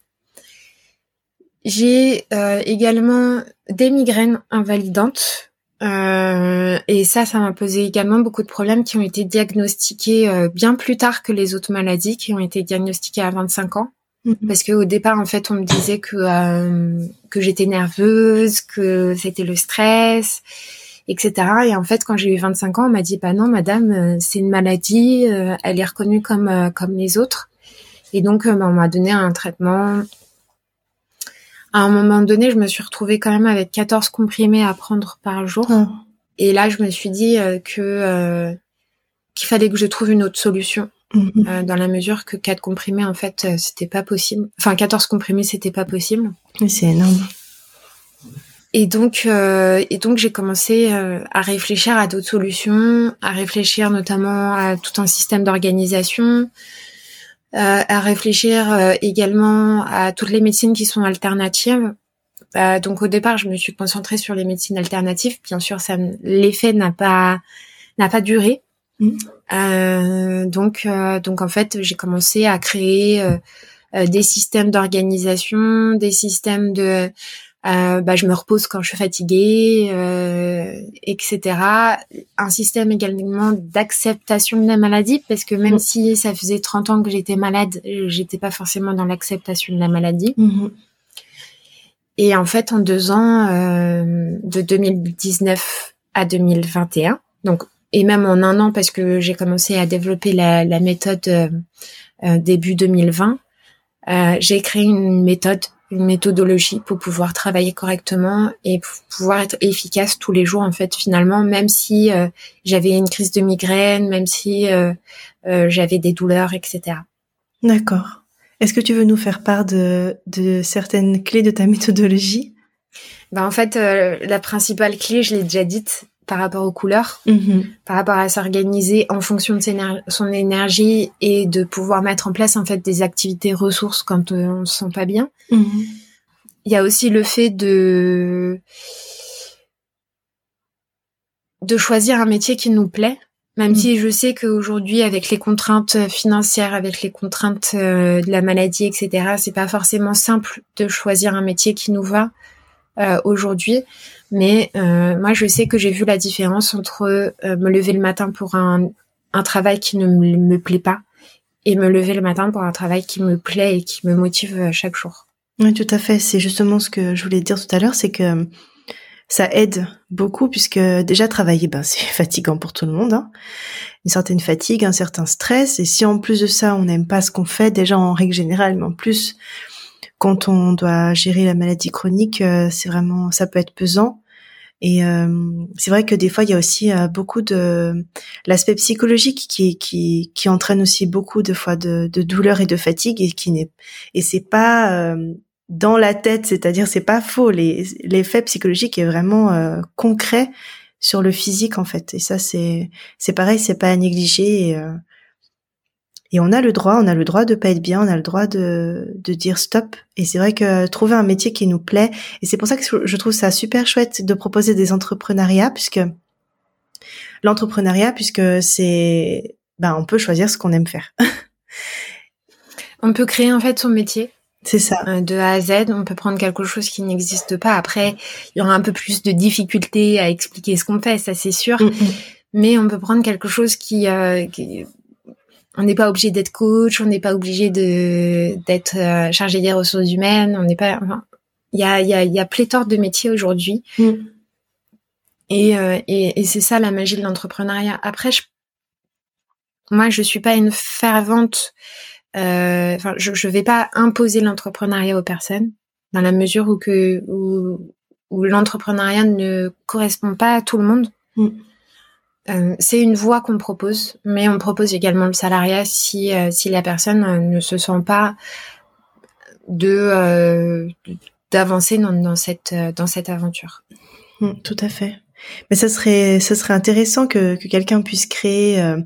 [SPEAKER 2] J'ai euh, également des migraines invalidantes euh, et ça, ça m'a posé également beaucoup de problèmes qui ont été diagnostiqués euh, bien plus tard que les autres maladies qui ont été diagnostiquées à vingt-cinq ans. Mm-hmm. Parce qu'au départ, en fait, on me disait que euh, que j'étais nerveuse, que c'était le stress, et cetera. Et en fait, quand j'ai eu vingt-cinq ans, on m'a dit « Bah non, madame, c'est une maladie, euh, elle est reconnue comme euh, comme les autres. » Et donc, euh, bah, on m'a donné un traitement. À un moment donné, je me suis retrouvée quand même avec quatorze comprimés à prendre par jour. Oh. Et là, je me suis dit euh, que euh, qu'il fallait que je trouve une autre solution. Mmh. Euh, dans la mesure que quatre comprimés, en fait, euh, c'était pas possible. Enfin, quatorze comprimés, c'était pas possible.
[SPEAKER 1] Mais c'est énorme.
[SPEAKER 2] Et donc, euh, et donc, j'ai commencé euh, à réfléchir à d'autres solutions, à réfléchir notamment à tout un système d'organisation, Euh, à réfléchir euh, également à toutes les médecines qui sont alternatives. Euh, donc au départ, je me suis concentrée sur les médecines alternatives. Bien sûr, ça, l'effet n'a pas n'a pas duré. Mmh. Euh, donc euh, donc en fait, j'ai commencé à créer euh, euh, des systèmes d'organisation, des systèmes de Euh, bah, je me repose quand je suis fatiguée, euh, et cetera. Un système également d'acceptation de la maladie, parce que même mmh. si ça faisait trente ans que j'étais malade, j'étais pas forcément dans l'acceptation de la maladie. Mmh. Et en fait, en deux ans, euh, de deux mille dix-neuf à deux mille vingt et un, donc et même en un an, parce que j'ai commencé à développer la, la méthode euh, euh, début deux mille vingt, euh, j'ai créé une méthode une méthodologie pour pouvoir travailler correctement et pour pouvoir être efficace tous les jours, en fait, finalement, même si euh, j'avais une crise de migraine, même si euh, euh, j'avais des douleurs, et cetera.
[SPEAKER 1] D'accord. Est-ce que tu veux nous faire part de, de certaines clés de ta méthodologie ?
[SPEAKER 2] Ben, en fait, euh, la principale clé, je l'ai déjà dite, par rapport aux couleurs, mmh. par rapport à s'organiser en fonction de éner- son énergie et de pouvoir mettre en place en fait des activités ressources quand euh, on se sent pas bien. Mmh. Il y a aussi le fait de de choisir un métier qui nous plaît, même mmh. si je sais qu'aujourd'hui avec les contraintes financières, avec les contraintes euh, de la maladie, et cetera, c'est pas forcément simple de choisir un métier qui nous va euh, aujourd'hui. Mais euh, moi, je sais que j'ai vu la différence entre euh, me lever le matin pour un, un travail qui ne me, me plaît pas et me lever le matin pour un travail qui me plaît et qui me motive chaque jour.
[SPEAKER 1] Oui, tout à fait. C'est justement ce que je voulais dire tout à l'heure, c'est que ça aide beaucoup puisque déjà travailler, ben c'est fatigant pour tout le monde, hein. Une certaine fatigue, un certain stress. Et si en plus de ça, on n'aime pas ce qu'on fait, déjà en règle générale, mais en plus quand on doit gérer la maladie chronique, c'est vraiment, ça peut être pesant. Et euh, c'est vrai que des fois, il y a aussi euh, beaucoup de l'aspect psychologique qui qui qui entraîne aussi beaucoup de fois de, de douleur et de fatigue et qui n'est et c'est pas euh, dans la tête, c'est-à-dire c'est pas faux. Les l'effet psychologique est vraiment euh, concret sur le physique en fait. Et ça c'est c'est pareil, c'est pas à négliger. Et, euh, Et on a le droit, on a le droit de pas être bien, on a le droit de, de dire stop. Et c'est vrai que trouver un métier qui nous plaît, et c'est pour ça que je trouve ça super chouette de proposer des entrepreneuriats, puisque l'entrepreneuriat, puisque c'est, ben, on peut choisir ce qu'on aime faire.
[SPEAKER 2] On peut créer en fait son métier.
[SPEAKER 1] C'est ça.
[SPEAKER 2] De A à Z, on peut prendre quelque chose qui n'existe pas. Après, il y aura un peu plus de difficultés à expliquer ce qu'on fait, ça c'est sûr. Mm-hmm. Mais on peut prendre quelque chose qui, euh, qui on n'est pas obligé d'être coach, on n'est pas obligé de d'être euh, chargé des ressources humaines, on n'est pas. Enfin, il y a il y a il y a pléthore de métiers aujourd'hui, mm. et, euh, et et c'est ça la magie de l'entrepreneuriat. Après, je, moi, je suis pas une fervente. Euh, enfin, je je vais pas imposer l'entrepreneuriat aux personnes dans la mesure où que où où l'entrepreneuriat ne correspond pas à tout le monde. Mm. Euh, c'est une voie qu'on propose, mais on propose également le salariat si euh, si la personne euh, ne se sent pas de euh, d'avancer dans, dans cette euh, dans cette aventure.
[SPEAKER 1] Mmh, tout à fait. Mais ça serait ça serait intéressant que que quelqu'un puisse créer euh,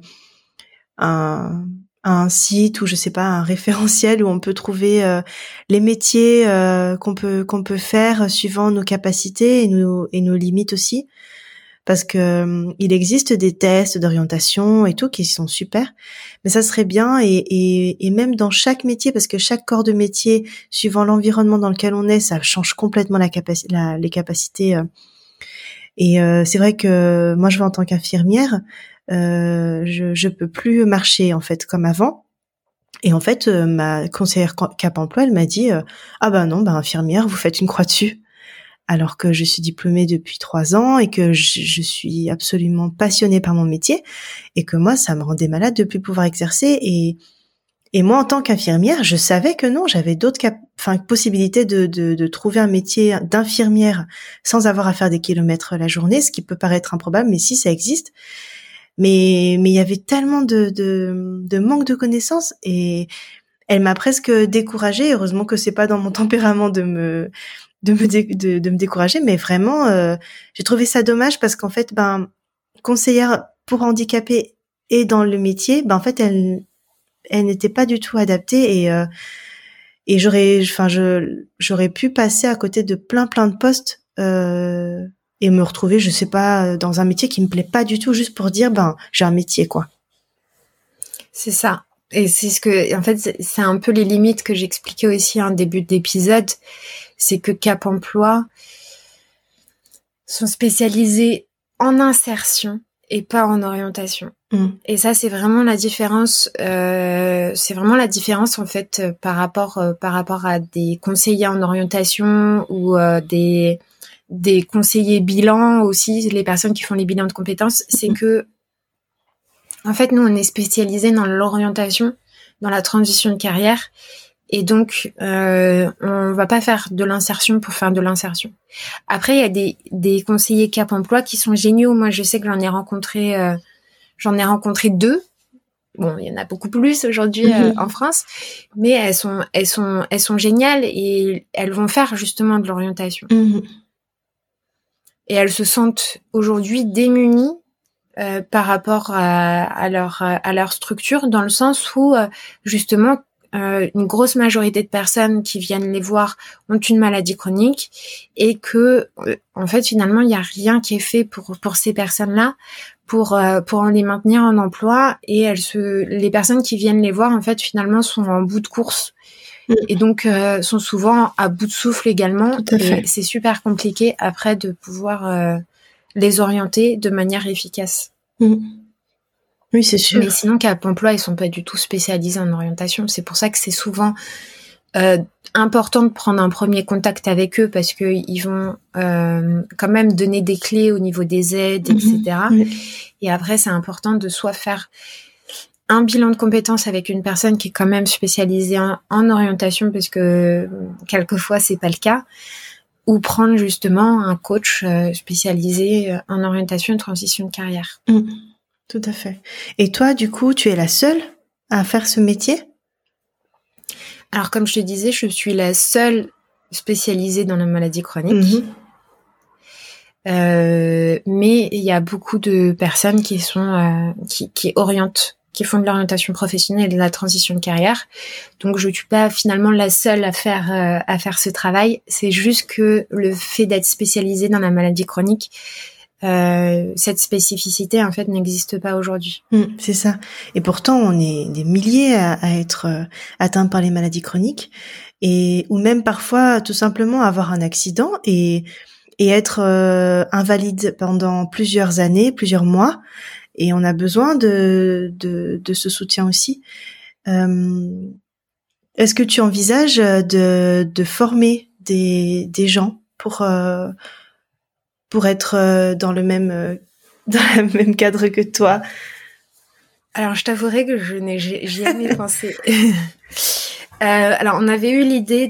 [SPEAKER 1] un un site ou je sais pas un référentiel où on peut trouver euh, les métiers euh, qu'on peut qu'on peut faire suivant nos capacités et nos et nos limites aussi. Parce que euh, il existe des tests d'orientation et tout qui sont super, mais ça serait bien et, et, et même dans chaque métier, parce que chaque corps de métier, suivant l'environnement dans lequel on est, ça change complètement la capaci- la, les capacités. Euh. Et euh, c'est vrai que moi, je vais en tant qu'infirmière, euh, je, je peux plus marcher en fait comme avant. Et en fait, euh, ma conseillère Cap Emploi, elle m'a dit euh, ah ben non, ben infirmière, vous faites une croix dessus. Alors que je suis diplômée depuis trois ans et que je, je suis absolument passionnée par mon métier et que moi, ça me rendait malade de plus pouvoir exercer. Et, et moi, en tant qu'infirmière, je savais que non, j'avais d'autres cap- enfin, possibilités de, de, de trouver un métier d'infirmière sans avoir à faire des kilomètres la journée, ce qui peut paraître improbable, mais si, ça existe. Mais, mais il y avait tellement de, de, de manque de connaissances et elle m'a presque découragée. Heureusement que c'est pas dans mon tempérament de me de me dé- de, de me décourager, mais vraiment euh, j'ai trouvé ça dommage parce qu'en fait ben conseillère pour handicapés et dans le métier, ben en fait elle elle n'était pas du tout adaptée et euh, et j'aurais enfin je j'aurais pu passer à côté de plein plein de postes euh, et me retrouver je sais pas dans un métier qui me plaît pas du tout juste pour dire ben j'ai un métier quoi.
[SPEAKER 2] C'est ça. Et c'est ce que, en fait, c'est, c'est un peu les limites que j'expliquais aussi en début d'épisode. C'est que Cap Emploi sont spécialisés en insertion et pas en orientation. Mmh. Et ça, c'est vraiment la différence. Euh, c'est vraiment la différence en fait euh, par rapport euh, par rapport à des conseillers en orientation ou euh, des des conseillers bilan aussi, les personnes qui font les bilans de compétences. C'est mmh. que en fait, nous, on est spécialisés dans l'orientation, dans la transition de carrière. Et donc, euh, on va pas faire de l'insertion pour faire de l'insertion. Après, il y a des, des conseillers Cap Emploi qui sont géniaux. Moi, je sais que j'en ai rencontré, euh, j'en ai rencontré deux. Bon, il y en a beaucoup plus aujourd'hui euh, mmh. en France, mais elles sont, elles sont, elles sont géniales et elles vont faire justement de l'orientation. Mmh. Et elles se sentent aujourd'hui démunies euh, par rapport à, à leur, à leur structure, dans le sens où euh, justement Euh, une grosse majorité de personnes qui viennent les voir ont une maladie chronique et que euh, en fait finalement il y a rien qui est fait pour pour ces personnes-là pour euh, pour les maintenir en emploi et elles se les personnes qui viennent les voir en fait finalement sont en bout de course mmh. et donc euh, sont souvent à bout de souffle également et c'est super compliqué après de pouvoir euh, les orienter de manière efficace. Mmh.
[SPEAKER 1] Oui, c'est sûr.
[SPEAKER 2] Mais sinon, Cap Emploi, ils sont pas du tout spécialisés en orientation. C'est pour ça que c'est souvent euh, important de prendre un premier contact avec eux parce que ils vont euh, quand même donner des clés au niveau des aides, mmh, et cetera. Oui. Et après, c'est important de soit faire un bilan de compétences avec une personne qui est quand même spécialisée en, en orientation parce que quelquefois c'est pas le cas. ou prendre justement un coach euh, spécialisé en orientation et transition de carrière.
[SPEAKER 1] Mmh, tout à fait. Et toi, du coup, tu es la seule à faire ce métier ?
[SPEAKER 2] Alors, comme je te disais, je suis la seule spécialisée dans la maladie chronique. Mmh. Euh, mais il y a beaucoup de personnes qui sont euh, qui, qui orientent, qui font de l'orientation professionnelle et de la transition de carrière. Donc je suis pas finalement la seule à faire euh, à faire ce travail. C'est juste que le fait d'être spécialisée dans la maladie chronique, euh, cette spécificité en fait n'existe pas aujourd'hui.
[SPEAKER 1] Mmh, c'est ça. Et pourtant on est des milliers à, à être euh, atteints par les maladies chroniques et ou même parfois tout simplement avoir un accident et et être euh, invalide pendant plusieurs années, plusieurs mois, et on a besoin de de, de ce soutien aussi. Euh, est-ce que tu envisages de de former des des gens pour euh, pour être dans le même dans le même cadre que toi?
[SPEAKER 2] Alors je t'avouerai que je n'ai jamais pensé. euh, alors on avait eu l'idée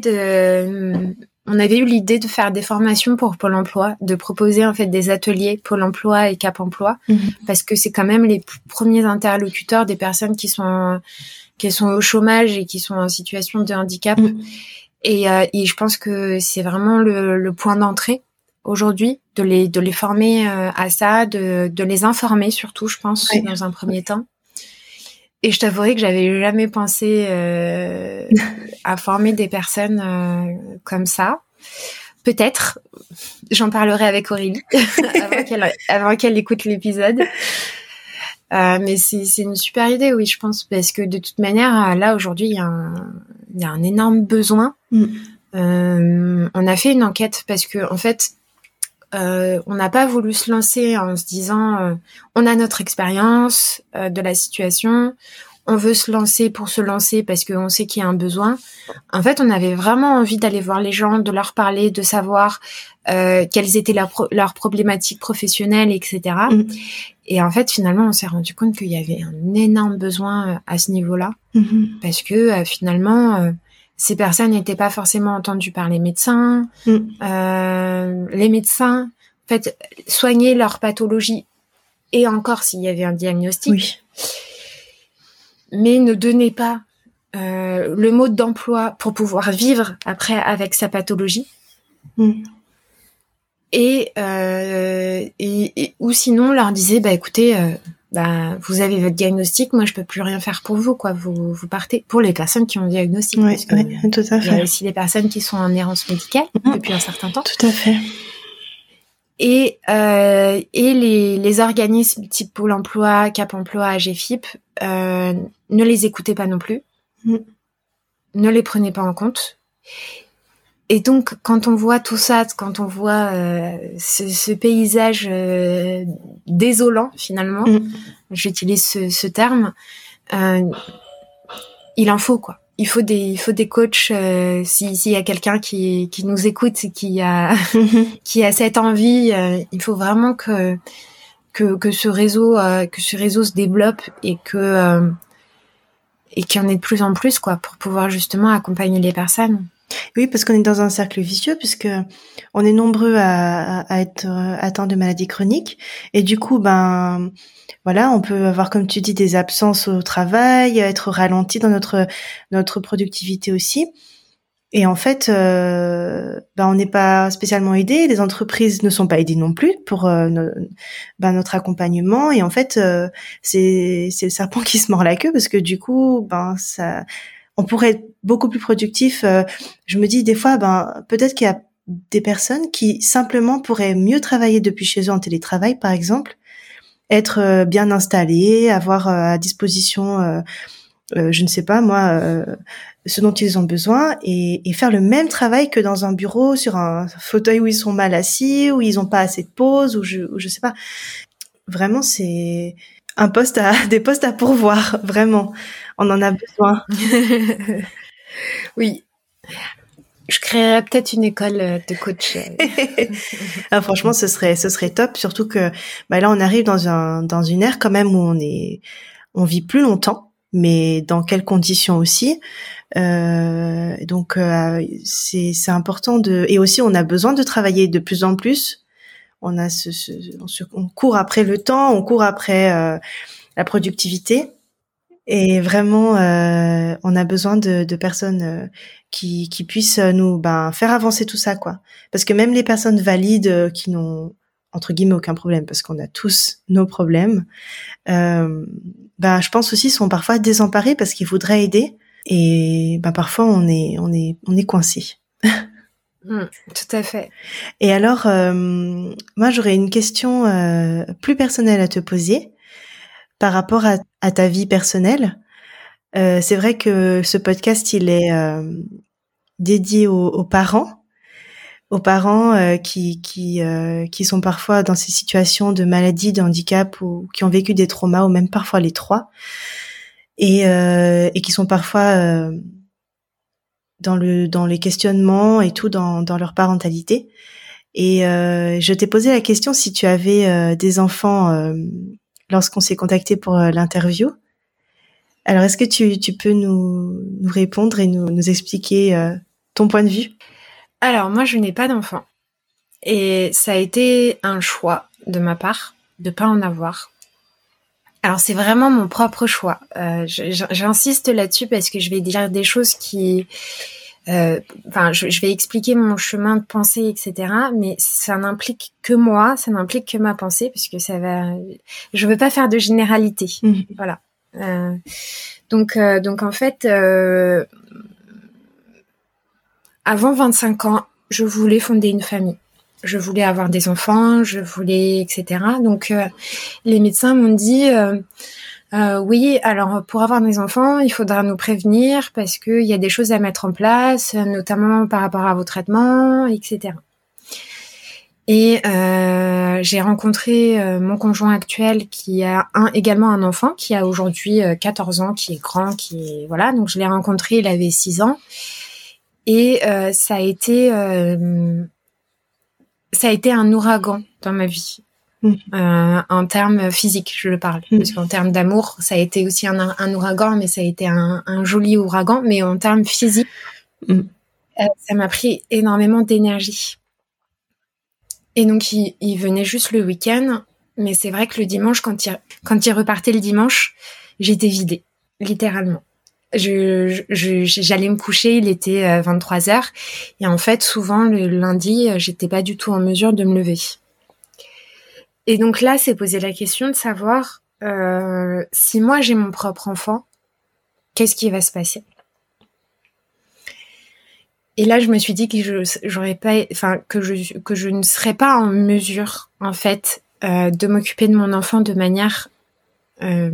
[SPEAKER 2] de On avait eu l'idée de faire des formations pour Pôle emploi, de proposer en fait des ateliers Pôle emploi et Cap emploi, mmh. parce que c'est quand même les premiers interlocuteurs des personnes qui sont qui sont au chômage et qui sont en situation de handicap. Mmh. Et, euh, et je pense que c'est vraiment le, le point d'entrée aujourd'hui, de les de les former euh, à ça, de de les informer surtout, je pense, ouais. dans un premier temps. Et je t'avouerai que j'avais jamais pensé euh, à former des personnes euh, comme ça. Peut-être, j'en parlerai avec Aurélie avant qu'elle avant qu'elle écoute l'épisode. Euh, mais c'est c'est une super idée, oui, je pense, parce que de toute manière, là aujourd'hui, il y a un il y a un énorme besoin. Mm. Euh, on a fait une enquête parce que en fait, euh, on n'a pas voulu se lancer en se disant euh, on a notre expérience euh, de la situation, on veut se lancer pour se lancer parce qu'on sait qu'il y a un besoin. En fait, on avait vraiment envie d'aller voir les gens, de leur parler, de savoir euh, quelles étaient leurs pro- leurs problématiques professionnelles, et cetera. Mmh. Et en fait, finalement, on s'est rendu compte qu'il y avait un énorme besoin à ce niveau-là, mmh. parce que euh, finalement, euh, ces personnes n'étaient pas forcément entendues par les médecins. Mmh. Euh, les médecins, en fait, soignaient leur pathologie, et encore s'il y avait un diagnostic, oui. mais ne donnaient pas euh, le mode d'emploi pour pouvoir vivre après avec sa pathologie. Mmh. Et, euh, et, et ou sinon leur disait bah écoutez euh, bah vous avez votre diagnostic, moi je peux plus rien faire pour vous quoi, vous vous partez. Pour les personnes qui ont le diagnostic,
[SPEAKER 1] oui,
[SPEAKER 2] parce que
[SPEAKER 1] oui, tout à fait.
[SPEAKER 2] Il y a aussi les personnes qui sont en errance médicale mmh. depuis un certain temps.
[SPEAKER 1] Tout à fait.
[SPEAKER 2] Et euh, et les les organismes type Pôle emploi, Cap emploi, A G F I P euh, ne les écoutaient pas non plus, mmh. ne les prenaient pas en compte. Et donc, quand on voit tout ça, quand on voit euh, ce, ce paysage euh, désolant, finalement, mmh. j'utilise ce, ce terme, euh, il en faut, quoi. Il faut des, il faut des coachs, euh, si, s'il y a quelqu'un qui, qui nous écoute et qui a, mmh. qui a cette envie, euh, il faut vraiment que, que, que ce réseau, euh, que ce réseau se développe et que, euh, et qu'il y en ait de plus en plus, quoi, pour pouvoir justement accompagner les personnes.
[SPEAKER 1] Oui, parce qu'on est dans un cercle vicieux, puisque on est nombreux à, à être atteints de maladies chroniques, et du coup, ben, voilà, on peut avoir, comme tu dis, des absences au travail, être ralenti dans notre notre productivité aussi. Et en fait, euh, ben, on n'est pas spécialement aidé. Les entreprises ne sont pas aidées non plus pour euh, no, ben, notre accompagnement. Et en fait, euh, c'est c'est le serpent qui se mord la queue, parce que du coup, ben ça. On pourrait être beaucoup plus productif. Euh, je me dis des fois, ben peut-être qu'il y a des personnes qui simplement pourraient mieux travailler depuis chez eux en télétravail, par exemple, être euh, bien installés, avoir euh, à disposition, euh, euh, je ne sais pas moi, euh, ce dont ils ont besoin, et, et faire le même travail que dans un bureau, sur un fauteuil où ils sont mal assis, où ils n'ont pas assez de pause, ou je, ou je sais pas. Vraiment, c'est un poste à des postes à pourvoir, vraiment. On en a besoin.
[SPEAKER 2] Oui. Je créerais peut-être une école de coach.
[SPEAKER 1] Ah, franchement, ce serait, ce serait top. Surtout que, bah là, on arrive dans un, dans une ère quand même où on est, on vit plus longtemps, mais dans quelles conditions aussi. Euh, donc euh, c'est c'est important de et aussi on a besoin de travailler de plus en plus. On a ce, ce on, se, on court après le temps, on court après euh, la productivité. Et vraiment, euh, on a besoin de, de personnes euh, qui, qui puissent nous ben, faire avancer tout ça, quoi. Parce que même les personnes valides euh, qui n'ont, entre guillemets, aucun problème, parce qu'on a tous nos problèmes, euh, ben, je pense aussi sont parfois désemparés parce qu'ils voudraient aider. Et ben, parfois, on est, on est, on est coincé.
[SPEAKER 2] Mmh, tout à fait.
[SPEAKER 1] Et alors, euh, moi, j'aurais une question euh, plus personnelle à te poser. Par rapport à, à ta vie personnelle, euh, c'est vrai que ce podcast, il est euh, dédié aux, aux parents, aux parents euh, qui qui euh, qui sont parfois dans ces situations de maladie, de handicap ou qui ont vécu des traumas ou même parfois les trois, et euh, et qui sont parfois euh, dans le dans les questionnements et tout dans dans leur parentalité. Et euh, je t'ai posé la question si tu avais euh, des enfants. Euh, lorsqu'on s'est contacté pour euh, l'interview. Alors, est-ce que tu, tu peux nous, nous répondre et nous, nous expliquer euh, ton point de vue ?
[SPEAKER 2] Alors, moi, je n'ai pas d'enfant. Et ça a été un choix de ma part de pas en avoir. Alors, c'est vraiment mon propre choix. Euh, j'insiste là-dessus parce que je vais dire des choses qui... Euh, enfin, je, je vais expliquer mon chemin de pensée, et cetera. Mais ça n'implique que moi, ça n'implique que ma pensée, puisque ça va. Je veux pas faire de généralité, mmh. Voilà. Euh, donc, euh, donc en fait, euh, avant vingt-cinq ans, je voulais fonder une famille. Je voulais avoir des enfants, je voulais, et cetera. Donc, euh, les médecins m'ont dit. Euh, Euh, oui, alors pour avoir des enfants, il faudra nous prévenir parce qu'il y a des choses à mettre en place, notamment par rapport à vos traitements, et cetera. Et euh, j'ai rencontré euh, mon conjoint actuel qui a un, également un enfant qui a aujourd'hui euh, quatorze ans, qui est grand, qui est voilà. Donc je l'ai rencontré, il avait six ans, et euh, ça a été euh, ça a été un ouragan dans ma vie. Euh, en termes physiques, je le parle, mmh. Parce qu'en termes d'amour, ça a été aussi un, un ouragan, mais ça a été un, un joli ouragan. Mais en termes physiques, mmh. euh, ça m'a pris énormément d'énergie. Et donc, il, il venait juste le week-end, mais c'est vrai que le dimanche, quand il, quand il repartait le dimanche, j'étais vidée, littéralement. Je, je, j'allais me coucher, il était vingt-trois heures, et en fait, souvent, le lundi, j'étais pas du tout en mesure de me lever. Et donc là, c'est poser la question de savoir euh, si moi j'ai mon propre enfant, qu'est-ce qui va se passer ? Et là, je me suis dit que je j'aurais pas, enfin que je que je ne serais pas en mesure, en fait, euh, de m'occuper de mon enfant de manière euh,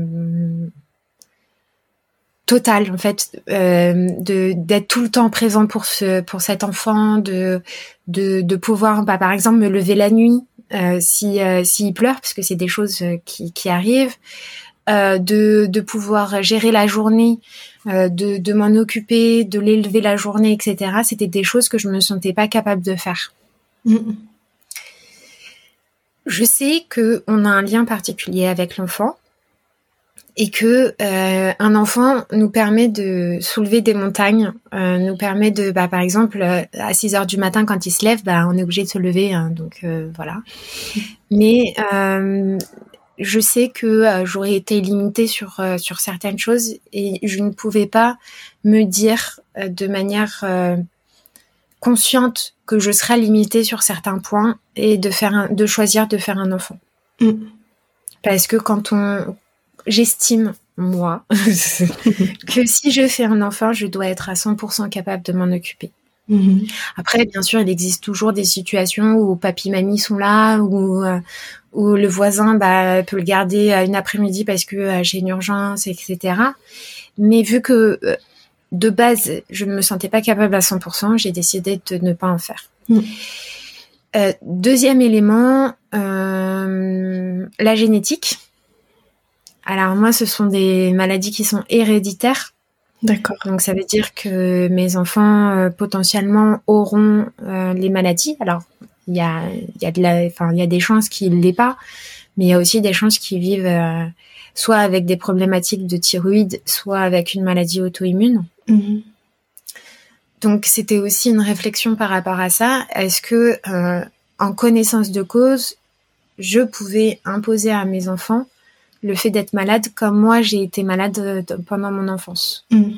[SPEAKER 2] totale, en fait, euh, de d'être tout le temps présent pour ce pour cet enfant, de de de pouvoir, bah, par exemple, me lever la nuit. Euh, si euh, s'il pleure, parce que c'est des choses euh, qui qui arrivent, euh, de de pouvoir gérer la journée, euh, de de m'en occuper, de l'élever la journée, et cetera. C'était des choses que je me sentais pas capable de faire. Mmh. Je sais que on a un lien particulier avec l'enfant et que euh, un enfant nous permet de soulever des montagnes, euh, nous permet de, bah, par exemple, euh, à six heures du matin quand il se lève, bah, on est obligé de se lever, hein, donc euh, voilà. Mais euh, je sais que euh, j'aurais été limitée sur euh, sur certaines choses et je ne pouvais pas me dire euh, de manière euh, consciente que je serais limitée sur certains points et de faire un, de choisir de faire un enfant. Mm. Parce que quand on j'estime, moi, que si je fais un enfant, je dois être à cent pour cent capable de m'en occuper. Mmh. Après, bien sûr, il existe toujours des situations où papy-mamie sont là, où, euh, où le voisin bah, peut le garder une après-midi parce que euh, j'ai une urgence, et cetera. Mais vu que, euh, de base, je ne me sentais pas capable à cent pour cent, j'ai décidé de ne pas en faire. Mmh. Euh, deuxième élément, euh, la génétique. Alors moi, ce sont des maladies qui sont héréditaires.
[SPEAKER 1] D'accord.
[SPEAKER 2] Donc ça veut dire que mes enfants euh, potentiellement auront euh, les maladies. Alors il y a il y a de la, enfin il y a des chances qu'ils l'aient pas, mais il y a aussi des chances qu'ils vivent euh, soit avec des problématiques de thyroïde, soit avec une maladie auto-immune. Mmh. Donc, c'était aussi une réflexion par rapport à ça. Est-ce que, euh, en connaissance de cause, je pouvais imposer à mes enfants le fait d'être malade comme moi, j'ai été malade pendant mon enfance. Mmh.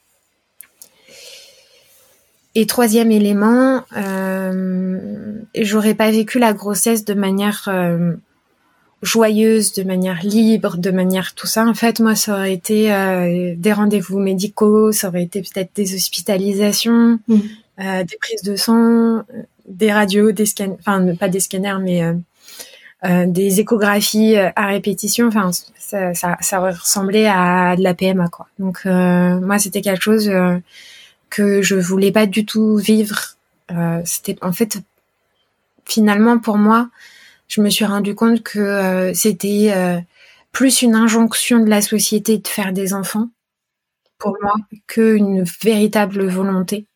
[SPEAKER 2] Et troisième élément, euh, j'aurais pas vécu la grossesse de manière euh, joyeuse, de manière libre, de manière tout ça. En fait, moi, ça aurait été euh, des rendez-vous médicaux, ça aurait été peut-être des hospitalisations, mmh. euh, des prises de sang, des radios, des scanners, enfin pas des scanners, mais euh, euh, des échographies à répétition. Enfin, ça, ça, ça aurait ressemblé à de la P M A, quoi. Donc, euh, moi, c'était quelque chose euh, que je voulais pas du tout vivre. Euh, c'était en fait, finalement, pour moi, je me suis rendu compte que euh, c'était euh, plus une injonction de la société de faire des enfants, pour moi, qu'une véritable volonté.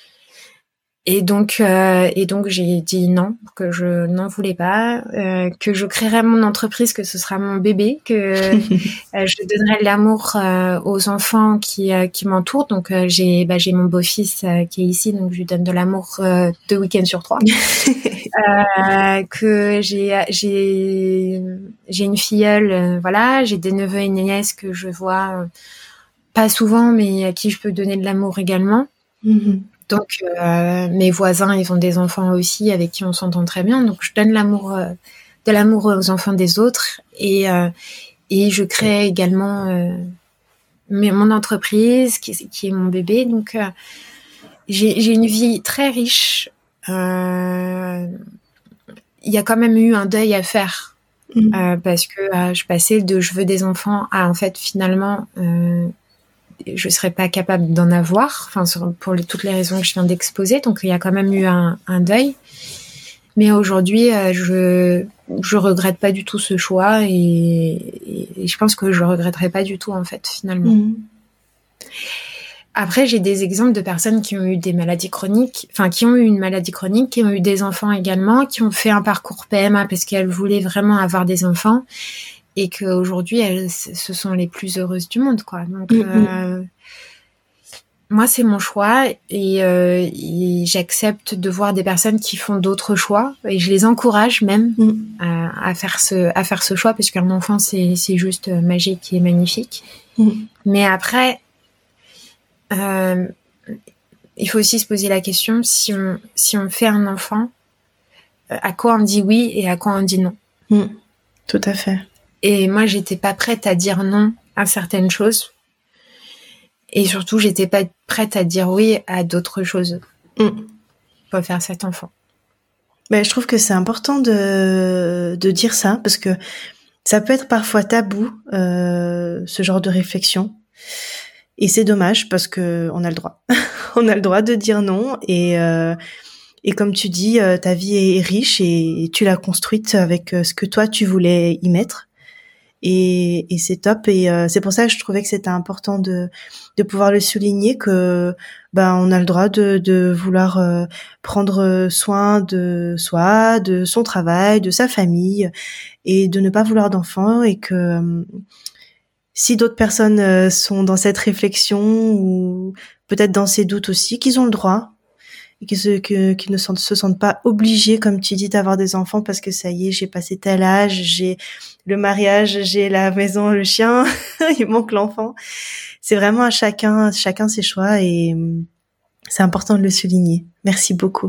[SPEAKER 2] Et donc, euh, et donc j'ai dit non, que je n'en voulais pas, euh, que je créerais mon entreprise, que ce sera mon bébé, que euh, je donnerai de l'amour euh, aux enfants qui euh, qui m'entourent. Donc euh, j'ai bah, j'ai mon beau-fils euh, qui est ici, donc je lui donne de l'amour euh, deux week-ends sur trois. euh, que j'ai j'ai j'ai une filleule, euh, voilà, j'ai des neveux et une nièce que je vois euh, pas souvent, mais à qui je peux donner de l'amour également. Mm-hmm. Donc, euh, mes voisins, ils ont des enfants aussi avec qui on s'entend très bien. Donc, je donne l'amour, euh, de l'amour aux enfants des autres. Et, euh, et je crée également euh, mes, mon entreprise, qui, qui est mon bébé. Donc, euh, j'ai, j'ai une vie très riche. Euh, il y a quand même eu un deuil à faire. Mmh. Euh, parce que euh, je passais de « je veux des enfants » à, en fait, finalement... Euh, je serais pas capable d'en avoir, enfin pour les, toutes les raisons que je viens d'exposer. Donc il y a quand même eu un, un deuil. Mais aujourd'hui, euh, je je regrette pas du tout ce choix et, et, et je pense que je regretterai pas du tout en fait finalement. Mmh. Après, j'ai des exemples de personnes qui ont eu des maladies chroniques, enfin qui ont eu une maladie chronique, qui ont eu des enfants également, qui ont fait un parcours P M A parce qu'elles voulaient vraiment avoir des enfants. Et qu'aujourd'hui, elles, ce sont les plus heureuses du monde, quoi. Donc, mmh. euh, moi, c'est mon choix et, euh, et j'accepte de voir des personnes qui font d'autres choix et je les encourage même mmh. à, à faire ce, à faire ce choix parce qu'un enfant, c'est, c'est juste magique et magnifique. Mmh. Mais après, euh, il faut aussi se poser la question si on, si on fait un enfant, à quoi on dit oui et à quoi on dit non.
[SPEAKER 1] Mmh. Tout à fait.
[SPEAKER 2] Et moi, j'étais pas prête à dire non à certaines choses. Et surtout, j'étais pas prête à dire oui à d'autres choses. Mm. Pour faire cet enfant.
[SPEAKER 1] Ben, je trouve que c'est important de, de dire ça, parce que ça peut être parfois tabou, euh, ce genre de réflexion. Et c'est dommage, parce que on a le droit. On a le droit de dire non. Et, euh, et comme tu dis, euh, ta vie est riche et, et tu l'as construite avec ce que toi, tu voulais y mettre. Et, et c'est top et euh, c'est pour ça que je trouvais que c'était important de de pouvoir le souligner que ben on a le droit de de vouloir euh, prendre soin de soi, de son travail, de sa famille et de ne pas vouloir d'enfants et que euh, si d'autres personnes euh, sont dans cette réflexion ou peut-être dans ces doutes aussi, qu'ils ont le droit et qu'ils se, que, qu'ils ne se, se sentent pas obligés, comme tu dis, d'avoir des enfants parce que ça y est, j'ai passé tel âge, j'ai le mariage, j'ai la maison, le chien, il manque l'enfant. C'est vraiment à chacun, chacun ses choix et c'est important de le souligner. Merci beaucoup.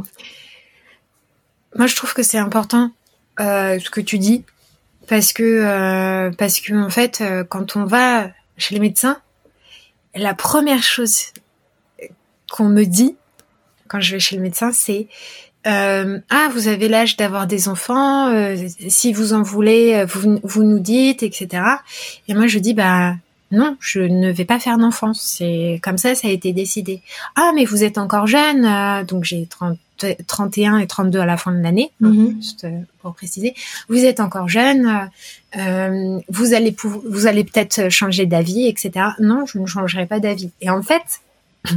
[SPEAKER 2] Moi, je trouve que c'est important euh, ce que tu dis parce que euh, parce que en fait, euh, quand on va chez les médecins, la première chose qu'on me dit quand je vais chez le médecin, c'est euh, ah, vous avez l'âge d'avoir des enfants, euh, si vous en voulez, vous, vous nous dites, et cetera. Et moi, je dis, bah non, je ne vais pas faire d'enfants. C'est comme ça, ça a été décidé. Ah, mais vous êtes encore jeune, euh, donc j'ai trente, trente et un et trente-deux à la fin de l'année, mm-hmm. hein, juste pour préciser. Vous êtes encore jeune, euh, vous allez pou- vous allez peut-être changer d'avis, et cetera. Non, je ne changerai pas d'avis. Et en fait,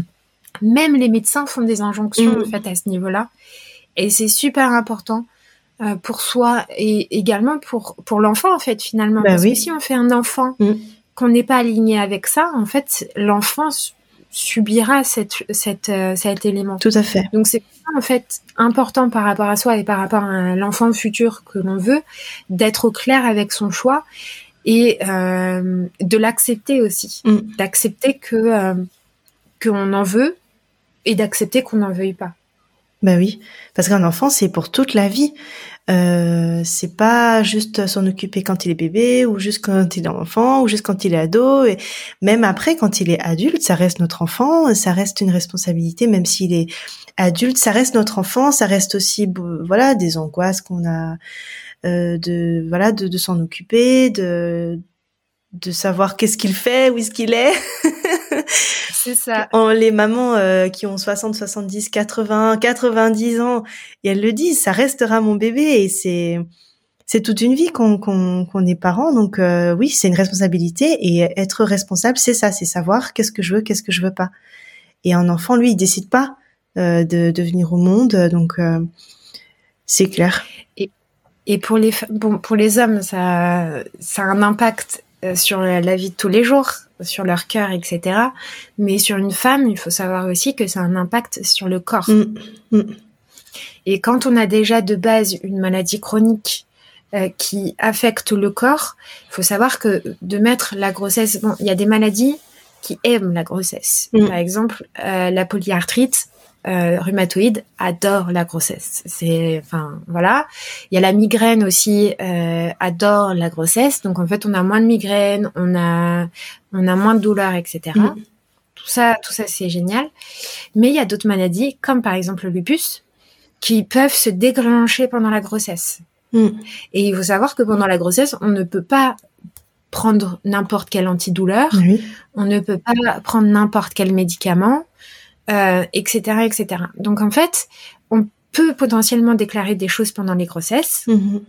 [SPEAKER 2] même les médecins font des injonctions mmh. en fait à ce niveau-là, et c'est super important euh, pour soi et également pour pour l'enfant en fait finalement.
[SPEAKER 1] Bah
[SPEAKER 2] Parce
[SPEAKER 1] oui.
[SPEAKER 2] que si on fait un enfant mmh. qu'on n'est pas aligné avec ça, en fait, l'enfant subira cette, cette, euh, cet élément.
[SPEAKER 1] Tout à fait.
[SPEAKER 2] Donc, c'est en fait important par rapport à soi et par rapport à l'enfant futur que l'on veut, d'être au clair avec son choix et euh, de l'accepter aussi. Mm. D'accepter que euh, qu'on en veut et d'accepter qu'on n'en veuille pas.
[SPEAKER 1] Bah oui, parce qu'un enfant, c'est pour toute la vie. Euh, c'est pas juste s'en occuper quand il est bébé ou juste quand il est enfant ou juste quand il est ado, et même après quand il est adulte, ça reste notre enfant, ça reste une responsabilité. Même s'il est adulte, ça reste notre enfant, ça reste aussi voilà des angoisses qu'on a euh, de voilà de, de s'en occuper, de de savoir qu'est-ce qu'il fait, où est-ce qu'il est.
[SPEAKER 2] C'est ça.
[SPEAKER 1] En, les mamans euh, qui ont soixante, soixante-dix, quatre-vingts, quatre-vingt-dix ans, et elles le disent, ça restera mon bébé, et c'est c'est toute une vie qu'on qu'on qu'on est parent, donc euh, oui, c'est une responsabilité, et être responsable, c'est ça, c'est savoir qu'est-ce que je veux, qu'est-ce que je veux pas. Et un enfant, lui, il décide pas euh, de de venir au monde, donc euh, c'est clair.
[SPEAKER 2] Et et pour les bon, pour les hommes, ça ça a un impact sur la vie de tous les jours, sur leur cœur, et cetera. Mais sur une femme, il faut savoir aussi que ça a un impact sur le corps. Mmh. Mmh. Et quand on a déjà de base une maladie chronique euh, qui affecte le corps, il faut savoir que de mettre la grossesse... Bon, il y a des maladies qui aiment la grossesse. Mmh. Par exemple, euh, la polyarthrite euh, rhumatoïde adore la grossesse. C'est, enfin, voilà. Il y a la migraine aussi, euh, adore la grossesse. Donc, en fait, on a moins de migraine, on a, on a moins de douleurs, et cetera. Mmh. Tout ça, tout ça, c'est génial. Mais il y a d'autres maladies, comme par exemple le lupus, qui peuvent se déclencher pendant la grossesse. Mmh. Et il faut savoir que pendant la grossesse, on ne peut pas prendre n'importe quel antidouleur, oui. On ne peut pas prendre n'importe quel médicament, euh, et cetera, et cetera. Donc en fait, on peut potentiellement déclarer des choses pendant les grossesses, mmh.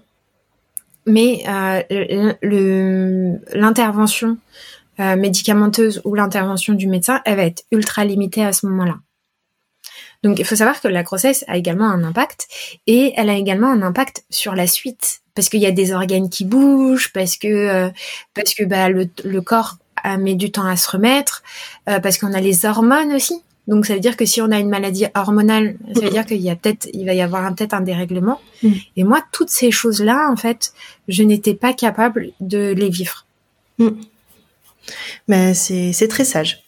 [SPEAKER 2] mais euh, le, le, l'intervention euh, médicamenteuse ou l'intervention du médecin, elle va être ultra limitée à ce moment-là. Donc il faut savoir que la grossesse a également un impact, et elle a également un impact sur la suite, parce qu'il y a des organes qui bougent, parce que euh, parce que bah le, le corps a mis du temps à se remettre, euh, parce qu'on a les hormones aussi. Donc ça veut dire que si on a une maladie hormonale, ça veut dire qu'il y a peut-être, il va y avoir un, peut-être un dérèglement. Mmh. Et moi, toutes ces choses-là, en fait, je n'étais pas capable de les vivre.
[SPEAKER 1] Mmh. Mais c'est c'est très sage.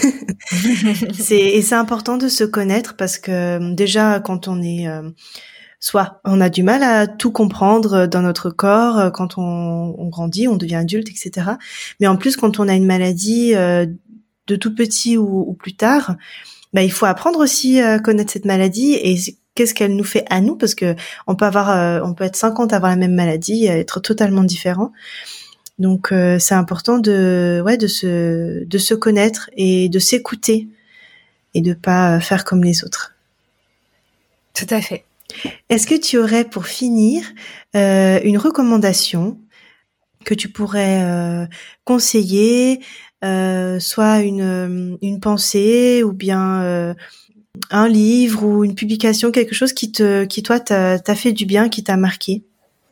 [SPEAKER 1] c'est et c'est important de se connaître, parce que déjà quand on est euh, soit on a du mal à tout comprendre dans notre corps quand on, on grandit, on devient adulte, et cetera. Mais en plus, quand on a une maladie euh, de tout petit ou, ou plus tard, bah il faut apprendre aussi à connaître cette maladie et qu'est-ce qu'elle nous fait à nous, parce que on peut avoir, euh, on peut être cinquante à avoir la même maladie, être totalement différent. Donc euh, c'est important de, ouais, de se, de se connaître et de s'écouter et de pas faire comme les autres.
[SPEAKER 2] Tout à fait.
[SPEAKER 1] Est-ce que tu aurais, pour finir, euh, une recommandation que tu pourrais euh, conseiller, euh, soit une une pensée ou bien euh, un livre ou une publication, quelque chose qui te, qui toi t'a, t'a fait du bien, qui t'a marqué?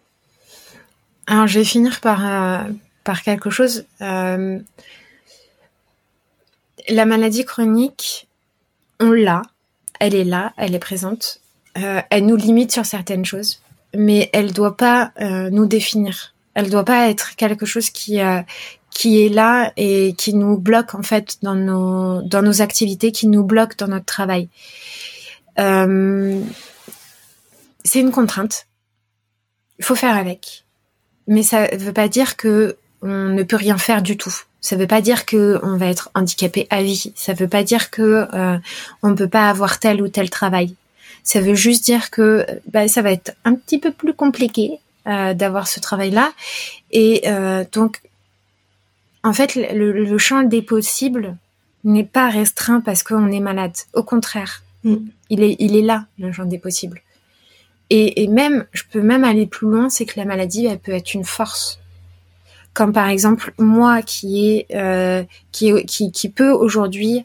[SPEAKER 2] Alors, je vais finir par, euh, par quelque chose. Euh, la maladie chronique, on l'a, elle est là, elle est présente. Euh, elle nous limite sur certaines choses, mais elle doit pas euh, nous définir. Elle doit pas être quelque chose qui euh, qui est là et qui nous bloque en fait dans nos dans nos activités, qui nous bloque dans notre travail. Euh, c'est une contrainte. Il faut faire avec. Mais ça veut pas dire que on ne peut rien faire du tout. Ça veut pas dire que on va être handicapé à vie. Ça veut pas dire que euh, on peut pas avoir tel ou tel travail. Ça veut juste dire que bah, ça va être un petit peu plus compliqué euh, d'avoir ce travail-là. Et euh, donc, en fait, le, le champ des possibles n'est pas restreint parce qu'on est malade. Au contraire, mm. il est, il est là, le champ des possibles. Et, et même, je peux même aller plus loin, c'est que la maladie, elle peut être une force. Comme par exemple, moi qui est, euh, qui, qui, qui peut aujourd'hui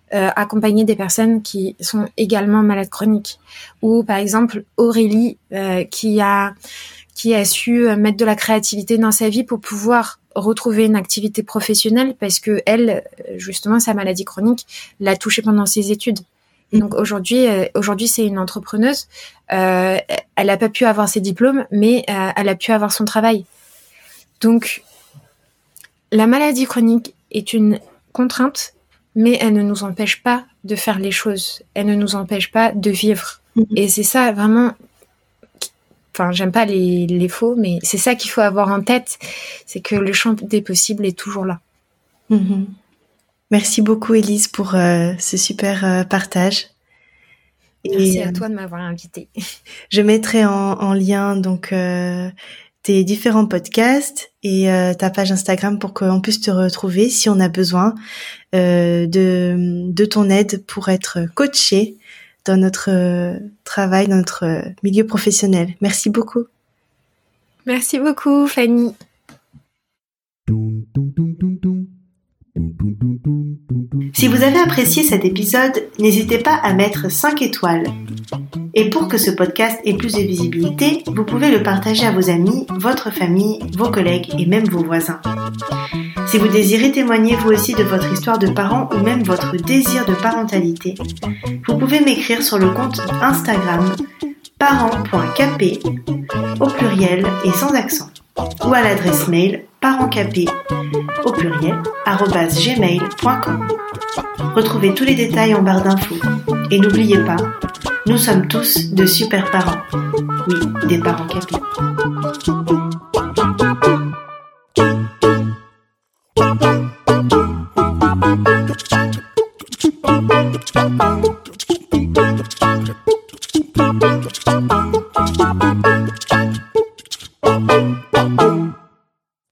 [SPEAKER 2] euh, accompagner des personnes qui sont également malades chroniques. Ou par exemple Aurélie euh, qui a qui a su mettre de la créativité dans sa vie pour pouvoir retrouver une activité professionnelle parce que elle, justement, sa maladie chronique l'a touchée pendant ses études. Et donc aujourd'hui, euh, aujourd'hui c'est une entrepreneuse. Euh, elle a pas pu avoir ses diplômes, mais euh, elle a pu avoir son travail. Donc la maladie chronique est une contrainte, mais elle ne nous empêche pas de faire les choses. Elle ne nous empêche pas de vivre. Mmh. Et c'est ça vraiment. Enfin, j'aime pas les, les faux, mais c'est ça qu'il faut avoir en tête, c'est que le champ des possibles est toujours là.
[SPEAKER 1] Mmh. Merci beaucoup, Élise, pour euh, ce super euh, partage.
[SPEAKER 2] Merci Et, à toi de m'avoir invitée.
[SPEAKER 1] Je mettrai en, en lien donc euh, tes différents podcasts et euh, ta page Instagram pour qu'on puisse te retrouver si on a besoin euh, de, de ton aide pour être coaché dans notre euh, travail, dans notre euh, milieu professionnel. Merci beaucoup.
[SPEAKER 2] Merci beaucoup, Fanny.
[SPEAKER 1] Si vous avez apprécié cet épisode, n'hésitez pas à mettre cinq étoiles. Et pour que ce podcast ait plus de visibilité, vous pouvez le partager à vos amis, votre famille, vos collègues et même vos voisins. Si vous désirez témoigner vous aussi de votre histoire de parent ou même votre désir de parentalité, vous pouvez m'écrire sur le compte Instagram parent point k p au pluriel et sans accent ou à l'adresse mail parentskp au pluriel arobase gmail point com. Retrouvez tous les détails en barre d'infos. Et n'oubliez pas, nous sommes tous de super parents. Oui, des parents K P. Thank you.